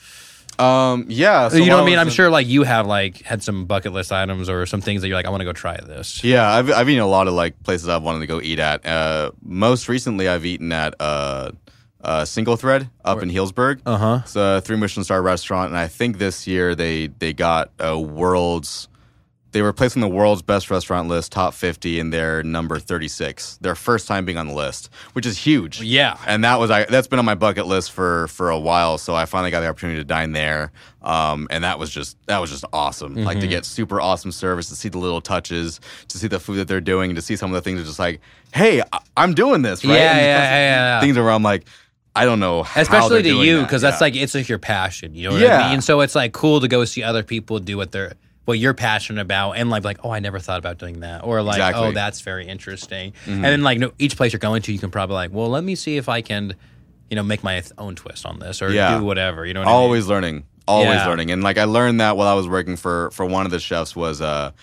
Yeah. So You know what I while mean? was I'm in- sure like you have like had some bucket list items or some things that you're like, I want to go try this. Yeah, I've eaten a lot of like places I've wanted to go eat at. Most recently, I've eaten at Single Thread up in Healdsburg. It's a 3 Michelin star restaurant, and I think this year they got they were placed on the world's best restaurant list, top 50, and they're number 36. Their first time being on the list, which is huge. Yeah. And that's been on my bucket list for a while. So I finally got the opportunity to dine there, and that was just awesome. Like to get super awesome service, to see the little touches, to see the food that they're doing, to see some of the things that are just like, hey, I'm doing this, right? Yeah. Things where I'm like, I don't know how Especially they're to doing you, that. because that's like it's like your passion. You know what I mean? So it's like cool to go see other people do what you're passionate about, and like, oh, I never thought about doing that, or like, Exactly. oh, that's very interesting. And then like each place you're going to, you can probably like, well, let me see if I can, make my own twist on this, or do whatever. You know what I mean? Always learning. Always Yeah. learning. And like I learned that while I was working for one of the chefs was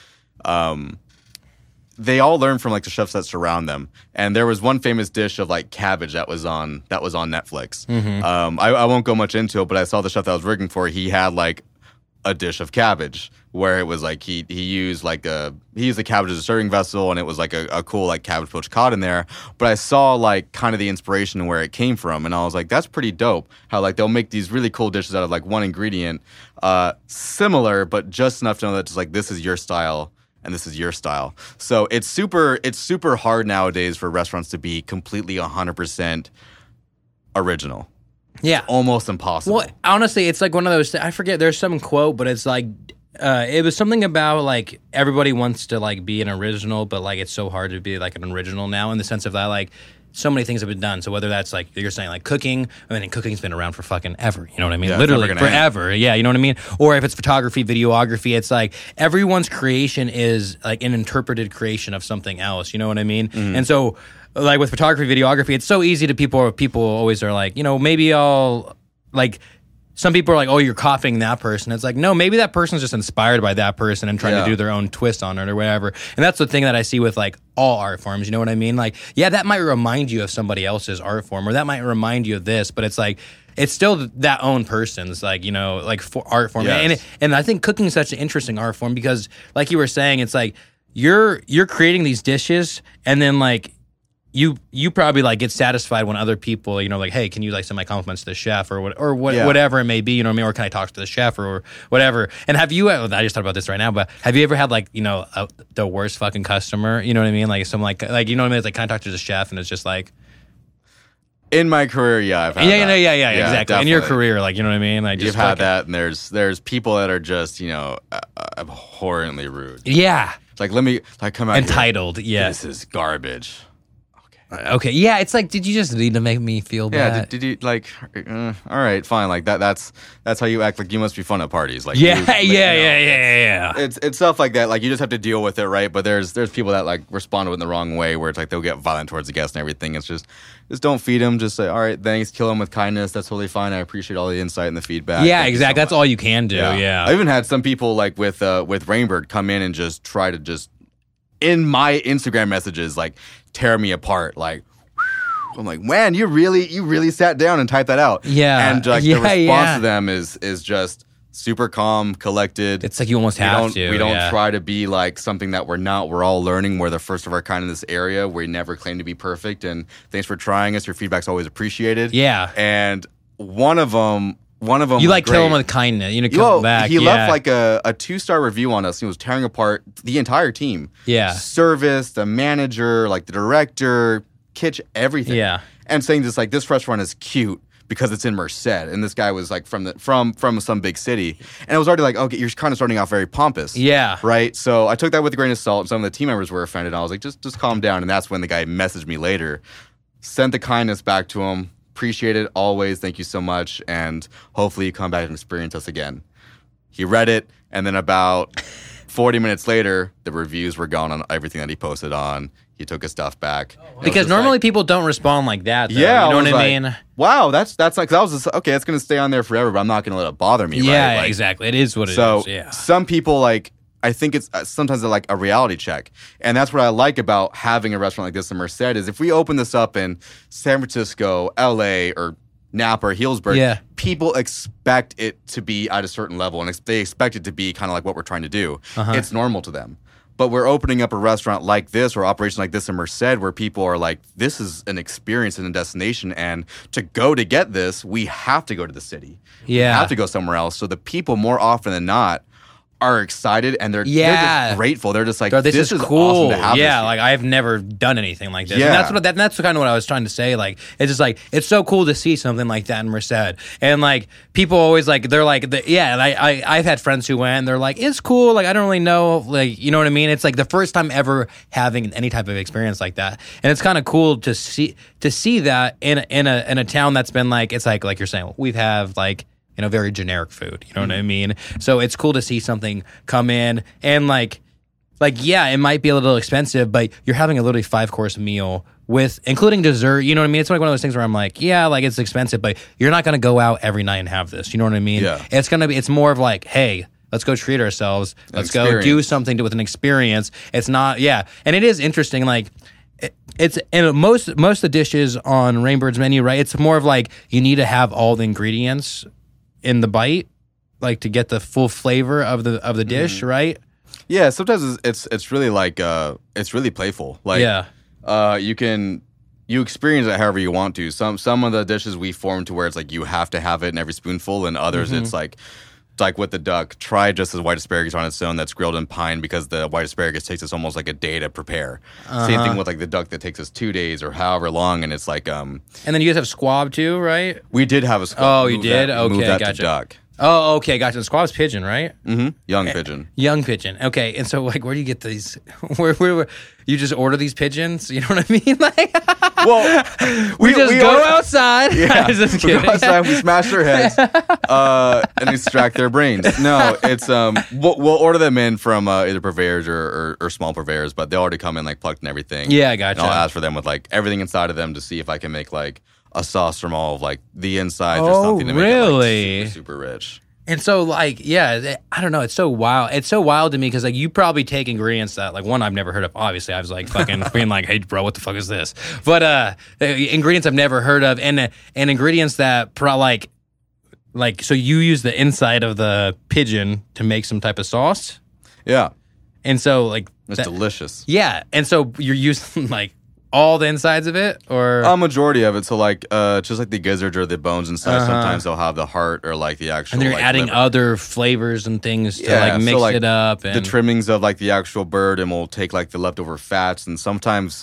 they all learn from like the chefs that surround them. And there was one famous dish of like cabbage that was on Netflix. I won't go much into it, but I saw the chef that I was working for. He had like a dish of cabbage where it was like he used the cabbage as a serving vessel, and it was like a cool like cabbage poached cod in there. But I saw like kind of the inspiration and where it came from, and I was like, that's pretty dope. How like they'll make these really cool dishes out of like one ingredient, similar but just enough to know that just like this is your style and this is your style. So it's super hard nowadays for restaurants to be completely 100% original. Yeah. Almost impossible. Well, honestly, it's like one of those. I forget. There's some quote, but it's like it was something about like everybody wants to like be an original, but like it's so hard to be like an original now in the sense of that like so many things have been done. So whether that's like you're saying like cooking, I mean, cooking's been around for fucking ever. You know what I mean? Yeah, it's Literally never gonna forever. Yeah, you know what I mean? Or if it's photography, videography, it's like everyone's creation is like an interpreted creation of something else. You know what I mean? And so. Like with photography, videography, it's so easy to people always are like, maybe I'll like some people are like, oh, you're copying that person. It's like, no, maybe that person's just inspired by that person and trying to do their own twist on it or whatever. And that's the thing that I see with like all art forms. You know what I mean? Like, yeah, that might remind you of somebody else's art form, or that might remind you of this, but it's like, it's still that own person's like, like for art form. Yes. And I think cooking is such an interesting art form because like you were saying, it's like you're creating these dishes and then like, you probably like get satisfied when other people, like, hey, can you like send my compliments to the chef or Yeah. whatever it may be, you know what I mean? Or can I talk to the chef or whatever? And have you, I just thought about this right now, but have you ever had like, the worst fucking customer, you know what I mean? Like some like, you know what I mean? It's like, can I talk to the chef? And it's just like, In my career, yeah, I've had yeah, that. exactly. Definitely. In your career, like, you know what I mean? Like, You've just had fucking- that, and there's people that are just, abhorrently rude. Yeah. Like, let me, like, come out here. Entitled, yeah. This is garbage. Okay, yeah, it's like, did you just need to make me feel Yeah, bad? did you, like, all right, fine. Like, that's how you act. Like, you must be fun at parties. Like, Yeah, you- like, yeah. It's stuff like that. Like, you just have to deal with it, right? But there's people that, like, respond to it in the wrong way, where it's like they'll get violent towards the guest and everything. It's just don't feed them. Just say, all right, thanks. Kill them with kindness. That's totally fine. I appreciate all the insight and the feedback. Yeah, Thank you so exactly. That's much. all you can do. Yeah. I even had some people like with Rainbird come in and just try to just in my Instagram messages like tear me apart. Like I'm like, man, you really sat down and typed that out. Yeah. And like Yeah, the response yeah. to them is just super calm, collected. It's like you almost have to. We don't yeah. try to be like something that we're not. We're all learning. We're the first of our kind in this area. We never claim to be perfect. And thanks for trying us. Your feedback's always appreciated. Yeah. And one of them. You was like kill them great. with kindness. Kill them back. He yeah. left like a 2-star review on us. He was tearing apart the entire team. Yeah. Service, the manager, like the director, kitchen, everything. Yeah. And saying just like this restaurant is cute because it's in Merced. And this guy was like from some big city. And it was already like, okay, you're kind of starting off very pompous. Yeah. Right? So I took that with a grain of salt. Some of the team members were offended. I was like, just calm down. And that's when the guy messaged me later. Sent the kindness back to him. Appreciate it always. Thank you so much. And hopefully you come back and experience us again. He read it. And then about 40 minutes later, the reviews were gone on everything that he posted on. He took his stuff back. And it was Because just normally like, people don't respond like that. Though. yeah, You know was what I like, mean? Wow, that's like, 'cause I was just, okay, it's going to stay on there forever, but I'm not going to let it bother me, Yeah, right? Like, exactly. It is what it is. so Yeah. some people like, I think it's sometimes like a reality check. And that's what I like about having a restaurant like this in Merced is if we open this up in San Francisco, LA, or Napa or Healdsburg, Yeah. people expect it to be at a certain level and they expect it to be kind of like what we're trying to do. Uh-huh. It's normal to them. But we're opening up a restaurant like this or operation like this in Merced where people are like, this is an experience and a destination. And to get this, we have to go to the city. Yeah. We have to go somewhere else. So the people more often than not are excited and they're Yeah. just grateful. They're just like, Bro, this is cool. awesome to have this yeah, here." like I've never done anything like this. Yeah. And that's kind of what I was trying to say. Like, it's just like it's so cool to see something like that in Merced. And like people always like they're like and I've had friends who went and they're like, it's cool. Like I don't really know, like you know what I mean? It's like the first time ever having any type of experience like that. And it's kind of cool to see that in a town that's been like it's like you're saying, we have like very generic food. You know what I mean? So it's cool to see something come in and like yeah, it might be a little expensive, but you're having a literally 5-course meal with including dessert. You know what I mean? It's like one of those things where I'm like, yeah, like it's expensive, but you're not going to go out every night and have this. You know what I mean? Yeah. It's more of like, hey, let's go treat ourselves. Let's go do experience. something with an experience. It's not, yeah. And it is interesting. Like, it's and most of the dishes on Rainbird's menu, right? It's more of like you need to have all the ingredients in the bite, like to get the full flavor of the dish, right? Yeah, sometimes it's really like it's really playful. Like Yeah. you experience it however you want to. Some of the dishes we form to where it's like you have to have it in every spoonful, and others it's like with the duck, try just as white asparagus on its own that's grilled in pine because the white asparagus takes us almost like a day to prepare. Same thing with like the duck that takes us 2 days or however long, and it's like And then you guys have squab too, right? we did have a squab. Oh, you did? Move Okay, that gotcha. to duck. Oh, okay, gotcha. The squab's pigeon, right? Young pigeon. Young pigeon. Okay, and so like, where do you get these? Where you just order these pigeons? You know what I mean? Like, Well, we just go order- outside. Yeah, Just we kidding. go outside, we smash their heads, and extract their brains. No, it's we'll order them in from either purveyors or small purveyors, but they already come in like plucked and everything. Yeah, gotcha. And I'll ask for them with like everything inside of them to see if I can make like a sauce from all of like the insides or Oh, something to make really? it like super rich. And so, like, yeah, I don't know. It's so wild. It's so wild to me because, like, you probably take ingredients that, like, one I've never heard of. Obviously, I was like fucking being like, "Hey, bro, what the fuck is this?" But ingredients I've never heard of, and ingredients that like, so you use the inside of the pigeon to make some type of sauce, Yeah, and so like it's delicious. yeah, and so you're using like all the insides of it, or A majority of it. So like just like the gizzards or the bones and stuff. Sometimes they'll have the heart or like the actual. and they're like, adding liver. other flavors and things to like so, mix like, it up. And the trimmings of like the actual bird, and we'll take like the leftover fats, and sometimes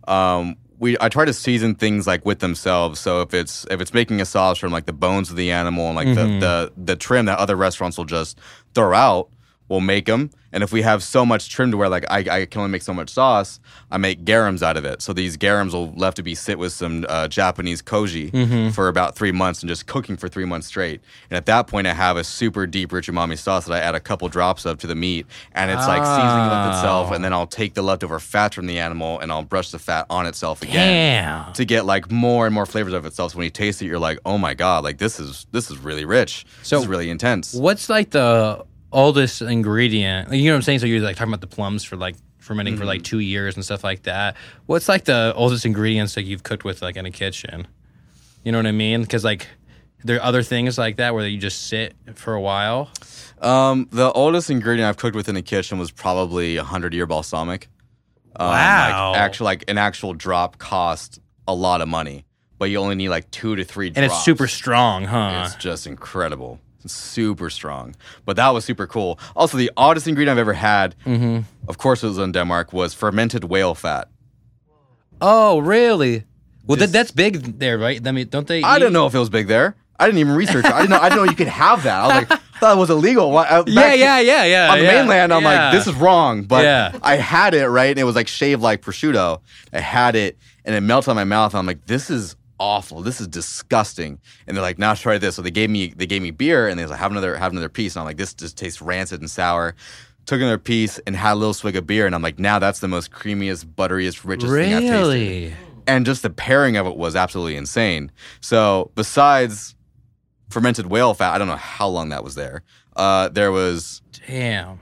I try to season things like with themselves. So if it's making a sauce from like the bones of the animal and like the trim that other restaurants will just throw out, we'll make them. And if we have so much trim to where like I can only make so much sauce, I make garums out of it. So these garums will left to be sit with some Japanese koji for about 3 months and just cooking for 3 months straight. And at that point, I have a super deep, rich umami sauce that I add a couple drops of to the meat, and it's like seasoning with itself. And then I'll take the leftover fat from the animal and I'll brush the fat on itself again to get like more and more flavors of itself. So when you taste it, you're like, oh my god, like this is really rich. So this is really intense. what's like the oldest ingredient? You know what I'm saying? So you're like talking about the plums for like fermenting for like 2 years and stuff like that. What's like the oldest ingredients that you've cooked with like in a kitchen? You know what I mean? Because like there are other things like that where you just sit for a while. The oldest ingredient I've cooked with in the kitchen was probably 100-year balsamic. Wow. Like an actual drop cost a lot of money, but you only need like 2 to 3 drops. And it's super strong, huh? It's just incredible. It's super strong. But that was super cool. Also, the oddest ingredient I've ever had, of course it was in Denmark, was fermented whale fat. Oh, really? Well, that's big there, right? I mean, don't they? I don't know if it was big there. I didn't even research it. I didn't know you could have that. I was like, I thought it was illegal. Yeah. On the mainland, I'm like, this is wrong. But I had it, right? And it was like shaved like prosciutto. I had it, and it melted on my mouth. And I'm like, this is awful. This is disgusting. And they're like, now try this. So they gave me beer, and they was like, have another piece. And I'm like, this just tastes rancid and sour. Took another piece and had a little swig of beer, and I'm like, now that's the most creamiest, butteriest, richest thing I've tasted. Really? And just the pairing of it was absolutely insane. So besides fermented whale fat, I don't know how long that was there. There was Damn.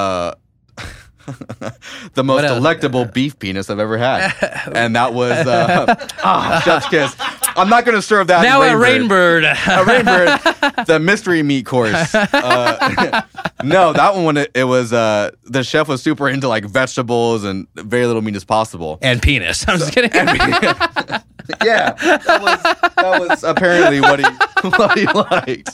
the most delectable beef penis I've ever had. And that was chef's kiss. I'm not going to serve that Now in at Rainbird. Rainbird, the mystery meat course. No, that one, it was, the chef was super into like vegetables and very little meat as possible. And penis. I'm just kidding. Yeah, that was apparently what he liked.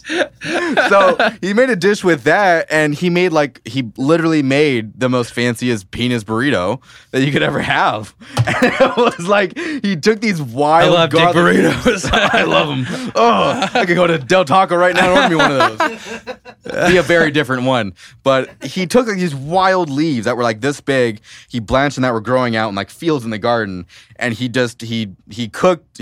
So he made a dish with that, and he literally made the most fanciest penis burrito that you could ever have. And it was like he took these wild. I love dick burritos. I love them. Oh, I could go to Del Taco right now and order me one of those. Be a very different one. But he took like these wild leaves that were like this big. He blanched them that were growing out in like fields in the garden, and he cooked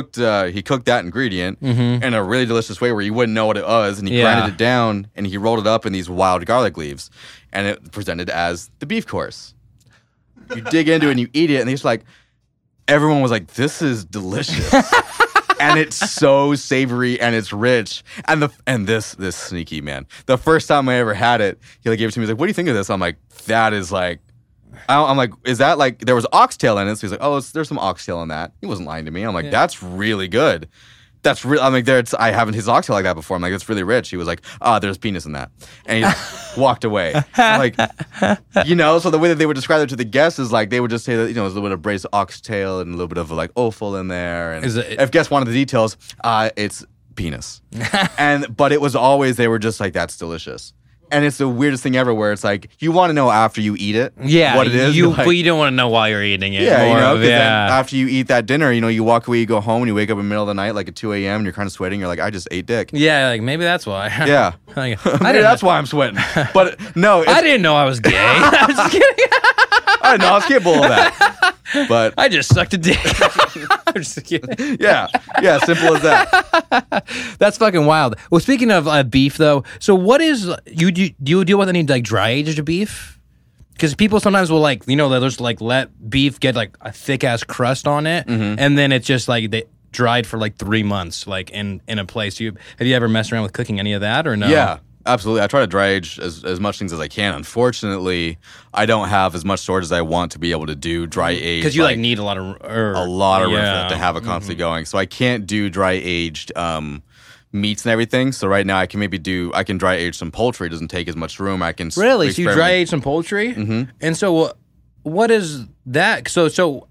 that ingredient in a really delicious way where you wouldn't know what it was, and he grinded it down and he rolled it up in these wild garlic leaves, and it presented as the beef course. You dig into it and you eat it, and it's like everyone was like, "This is delicious." And it's so savory and it's rich. And this sneaky man. The first time I ever had it, he like gave it to me. He's like, "What do you think of this?" I'm like, "That is like." I'm like, "Is that like there was oxtail in it?" So he's like, "Oh, there's some oxtail in that." He wasn't lying to me. I'm like, "That's really good. That's real." I'm like, I haven't tasted oxtail like that before. I'm like, "It's really rich." He was like, "There's penis in that," and he walked away. I'm like, so the way that they would describe it to the guests is like they would just say that there's a little bit of braised oxtail and a little bit of like offal in there. And if guests wanted the details, it's penis. But it was always they were just like, "That's delicious." And it's the weirdest thing ever where it's like, you want to know after you eat it what it is. But you don't want to know while you're eating it. Yeah, then after you eat that dinner, you walk away, you go home, and you wake up in the middle of the night, like at 2 a.m., and you're kind of sweating. You're like, I just ate dick. Yeah, like maybe that's why. Yeah. That's why I'm sweating. But no. I didn't know I was gay. I'm just kidding. I know, I was capable of that. But I just sucked a dick. I'm just kidding. Yeah, simple as that. That's fucking wild. Well, speaking of beef, though, so what is do you deal with any like dry aged beef? Because people sometimes will they'll just like let beef get like a thick ass crust on it, and then it's just like they dried for like 3 months, like in a place. Have you ever messed around with cooking any of that or no? Yeah. Absolutely. I try to dry age as much things as I can. Unfortunately, I don't have as much storage as I want to be able to do dry age. Because you need a lot of room to have it constantly going. So I can't do dry aged meats and everything. So right now I can dry age some poultry. It doesn't take as much room. I can really. So you dry age some poultry, and so what is that? So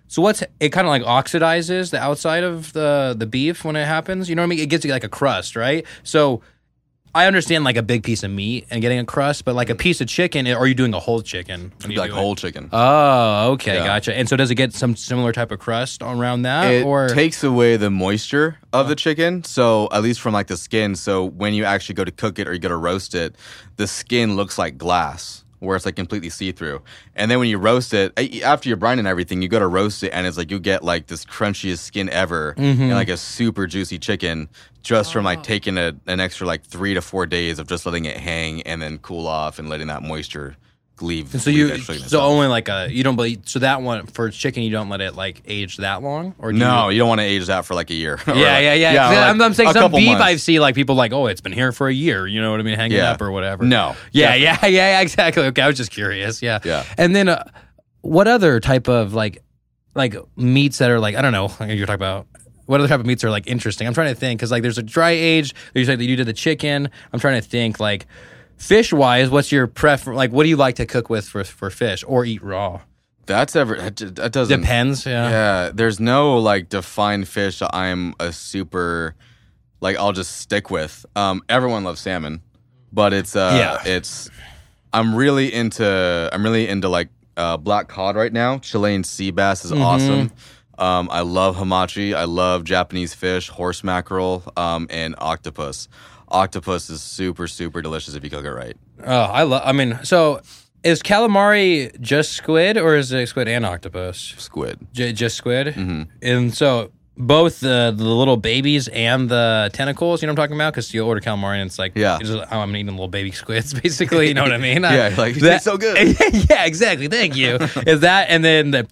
So it kind of like oxidizes the outside of the beef when it happens. You know what I mean? It gets like a crust, right? So I understand like a big piece of meat and getting a crust, but like a piece of chicken, or are you doing a whole chicken? Like whole chicken. Oh, okay, Yeah. gotcha. And so does it get some similar type of crust around that? It or takes away the moisture of the chicken, so at least from like the skin. So when you actually go to cook it or you go to roast it, the skin looks like glass, where it's like completely see-through. And then when you roast it, after you're brining everything, you go to roast it, and it's like you get like this crunchiest skin ever, and like a super juicy chicken, just from like taking an extra like 3 to 4 days of just letting it hang and then cool off and letting that moisture leave. And so only like you don't believe, so that one for chicken, you don't let it like age that long, or do you don't want to age that for like a year. Yeah. Like I'm saying a some couple beef months. I see like people like, oh, it's been here for a year. You know what I mean, hanging up or whatever. No. Yeah, exactly. Okay, I was just curious. Yeah. And then what other type of like meats that are like, I don't know, you're talking about. What other type of meats are like interesting? I'm trying to think because like there's a dry age. You said that you did the chicken. I'm trying to think like fish wise. What's your preference? Like, what do you like to cook with for fish or eat raw? That doesn't Depends. Yeah. There's no like defined fish that I'm a super like I'll just stick with. Everyone loves salmon, but it's I'm really into like black cod right now. Chilean sea bass is awesome. I love hamachi. I love Japanese fish, horse mackerel, and octopus. Octopus is super, super delicious if you cook it right. Oh, so is calamari just squid, or is it squid and octopus? Squid. Just squid? Mm-hmm. And so both the little babies and the tentacles, you know what I'm talking about? Because you order calamari and it's like, I'm eating little baby squids, basically. You know what I mean? Like, that's so good. Yeah, exactly. Thank you. Is that, and then,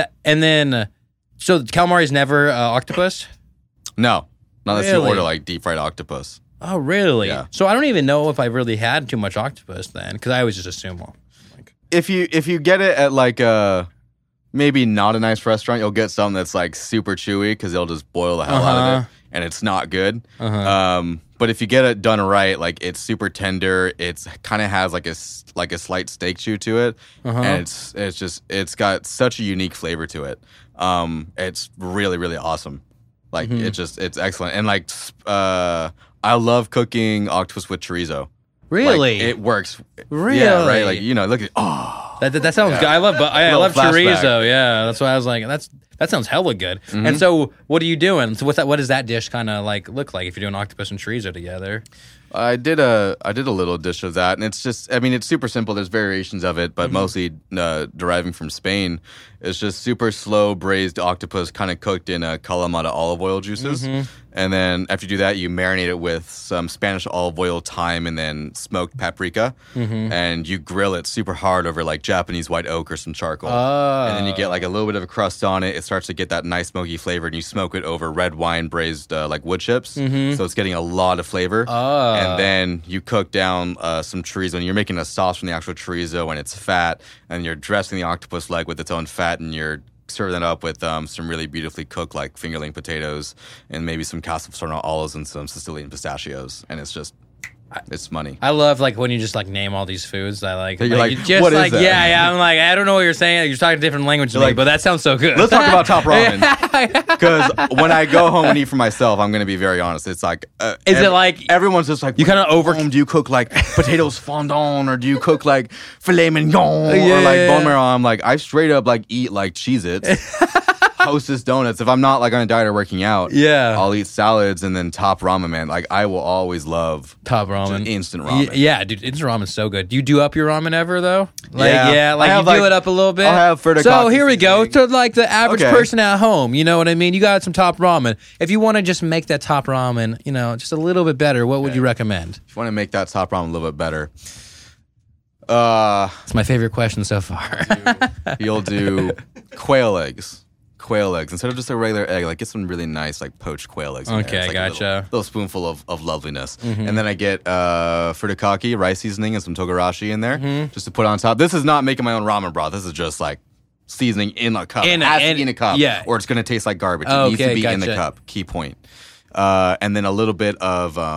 so calamari is never octopus? No. Not unless you order like deep fried octopus. Oh, really? Yeah. So I don't even know if I've really had too much octopus then, because I always just assume, well, like, if you get it at like a maybe not a nice restaurant, you'll get something that's like super chewy because they'll just boil the hell out of it, and it's not good. But if you get it done right, like it's super tender. It's kind of has like a slight steak chew to it, and it's got such a unique flavor to it. It's really, really awesome. Like it's excellent. And like I love cooking octopus with chorizo. Really? Like, it works. Really? Yeah, right. Like look at that sounds good. I love chorizo. Yeah, that's why I was like, that sounds hella good. And so, what are you doing? So what does that dish kind of like look like if you're doing octopus and chorizo together? I did a little dish of that, and it's just, I mean, it's super simple. There's variations of it, but mostly deriving from Spain. It's just super slow braised octopus, kind of cooked in Kalamata olive oil juices. And then after you do that, you marinate it with some Spanish olive oil, thyme, and then smoked paprika. And you grill it super hard over like Japanese white oak or some charcoal. And then you get like a little bit of a crust on it. It starts to get that nice smoky flavor, and you smoke it over red wine braised like wood chips. So it's getting a lot of flavor. And then you cook down some chorizo, and you're making a sauce from the actual chorizo, and it's fat, and you're dressing the octopus leg with its own fat, and you're serving it up with some really beautifully cooked like fingerling potatoes and maybe some Casa Forno olives and some Sicilian pistachios, and it's just it's money. I love like when you just like name all these foods. I like, you're like, you just what is like that? Yeah. I'm like, I don't know what you're saying. You're talking a different language to me, like, but that sounds so good. Let's talk about top ramen, because when I go home and eat for myself, I'm going to be very honest. It's like, it like everyone's just like, you kind of over? Do you cook like potatoes fondant, or do you cook like filet mignon, or like bone marrow? I'm like, I straight up like eat like Cheez-Its. Hostess donuts. If I'm not like on a diet or working out, I'll eat salads, and then top ramen, man. Like I will always love top ramen, instant ramen. Yeah, dude, instant ramen's so good. Do you do up your ramen ever though? Like, like you do it up a little bit. I'll have furikake. So here we go to like the average person at home. You know what I mean? You got some top ramen. If you want to just make that top ramen, you know, just a little bit better, what would you recommend? If you want to make that top ramen a little bit better, it's my favorite question so far. You'll do quail eggs. Quail eggs instead of just a regular egg. Like get some really nice like poached quail eggs. Okay, like gotcha. Little spoonful of loveliness, and then I get furikake, rice seasoning, and some togarashi in there just to put on top. This is not making my own ramen broth. This is just like seasoning in a cup. It has to be in a cup, or it's gonna taste like garbage. It needs to be in the cup. Key point. And then a little bit of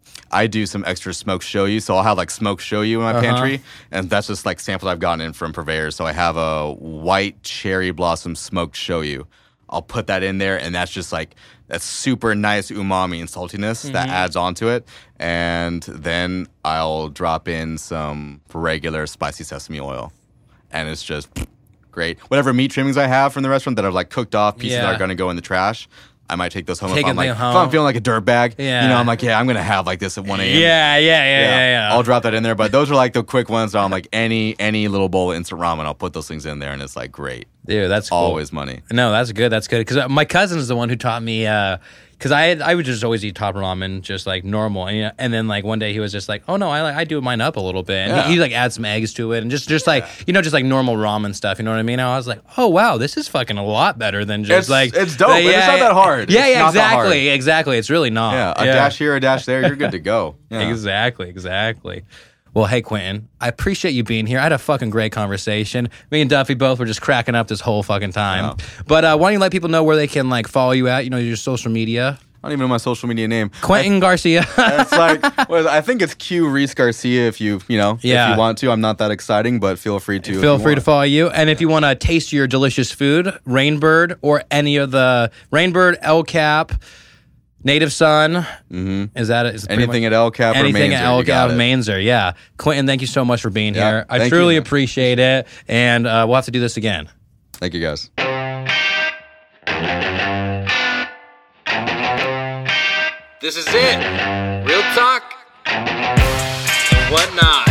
I do some extra smoked shoyu, so I'll have like smoked shoyu in my pantry, and that's just like samples I've gotten in from purveyors. So I have a white cherry blossom smoked shoyu. I'll put that in there, and that's just like that super nice umami and saltiness that adds onto it. And then I'll drop in some regular spicy sesame oil, and it's just great. Whatever meat trimmings I have from the restaurant that are like cooked off pieces that are going to go in the trash, I might take those home if I'm feeling like a dirtbag. Yeah. You know, I'm like, I'm going to have like this at 1 a.m. Yeah. I'll drop that in there. But those are like the quick ones that I'm like, any little bowl of instant ramen, I'll put those things in there, and it's like great. Dude, that's cool. Always money. No, that's good. That's good. Because my cousin is the one who taught me, because I would just always eat top ramen, just like normal. And then like one day he was just like, oh no, I do mine up a little bit. And he like adds some eggs to it and just like, just like normal ramen stuff. You know what I mean? I was like, oh wow, this is fucking a lot better than just it's dope. It's not that hard. Yeah, exactly. It's really not. Yeah, a dash here, a dash there, you're good to go. Yeah. Exactly. Well, hey, Quentin, I appreciate you being here. I had a fucking great conversation. Me and Duffy both were just cracking up this whole fucking time. Yeah. But why don't you let people know where they can like follow you at, your social media? I don't even know my social media name. Quentin Garcia. It's like, I think it's Q Reese Garcia if you want to. I'm not that exciting, but feel free to. Feel free to follow you. And if you want to taste your delicious food, Rainbird or any of the Rainbird, El Cap, Native Son. Is that it? Anything at El Cap or Mainzer? Anything at El Cap, Mainzer, yeah. Quentin, thank you so much for being here. I truly appreciate it. And we'll have to do this again. Thank you, guys. This is it. Real talk and whatnot.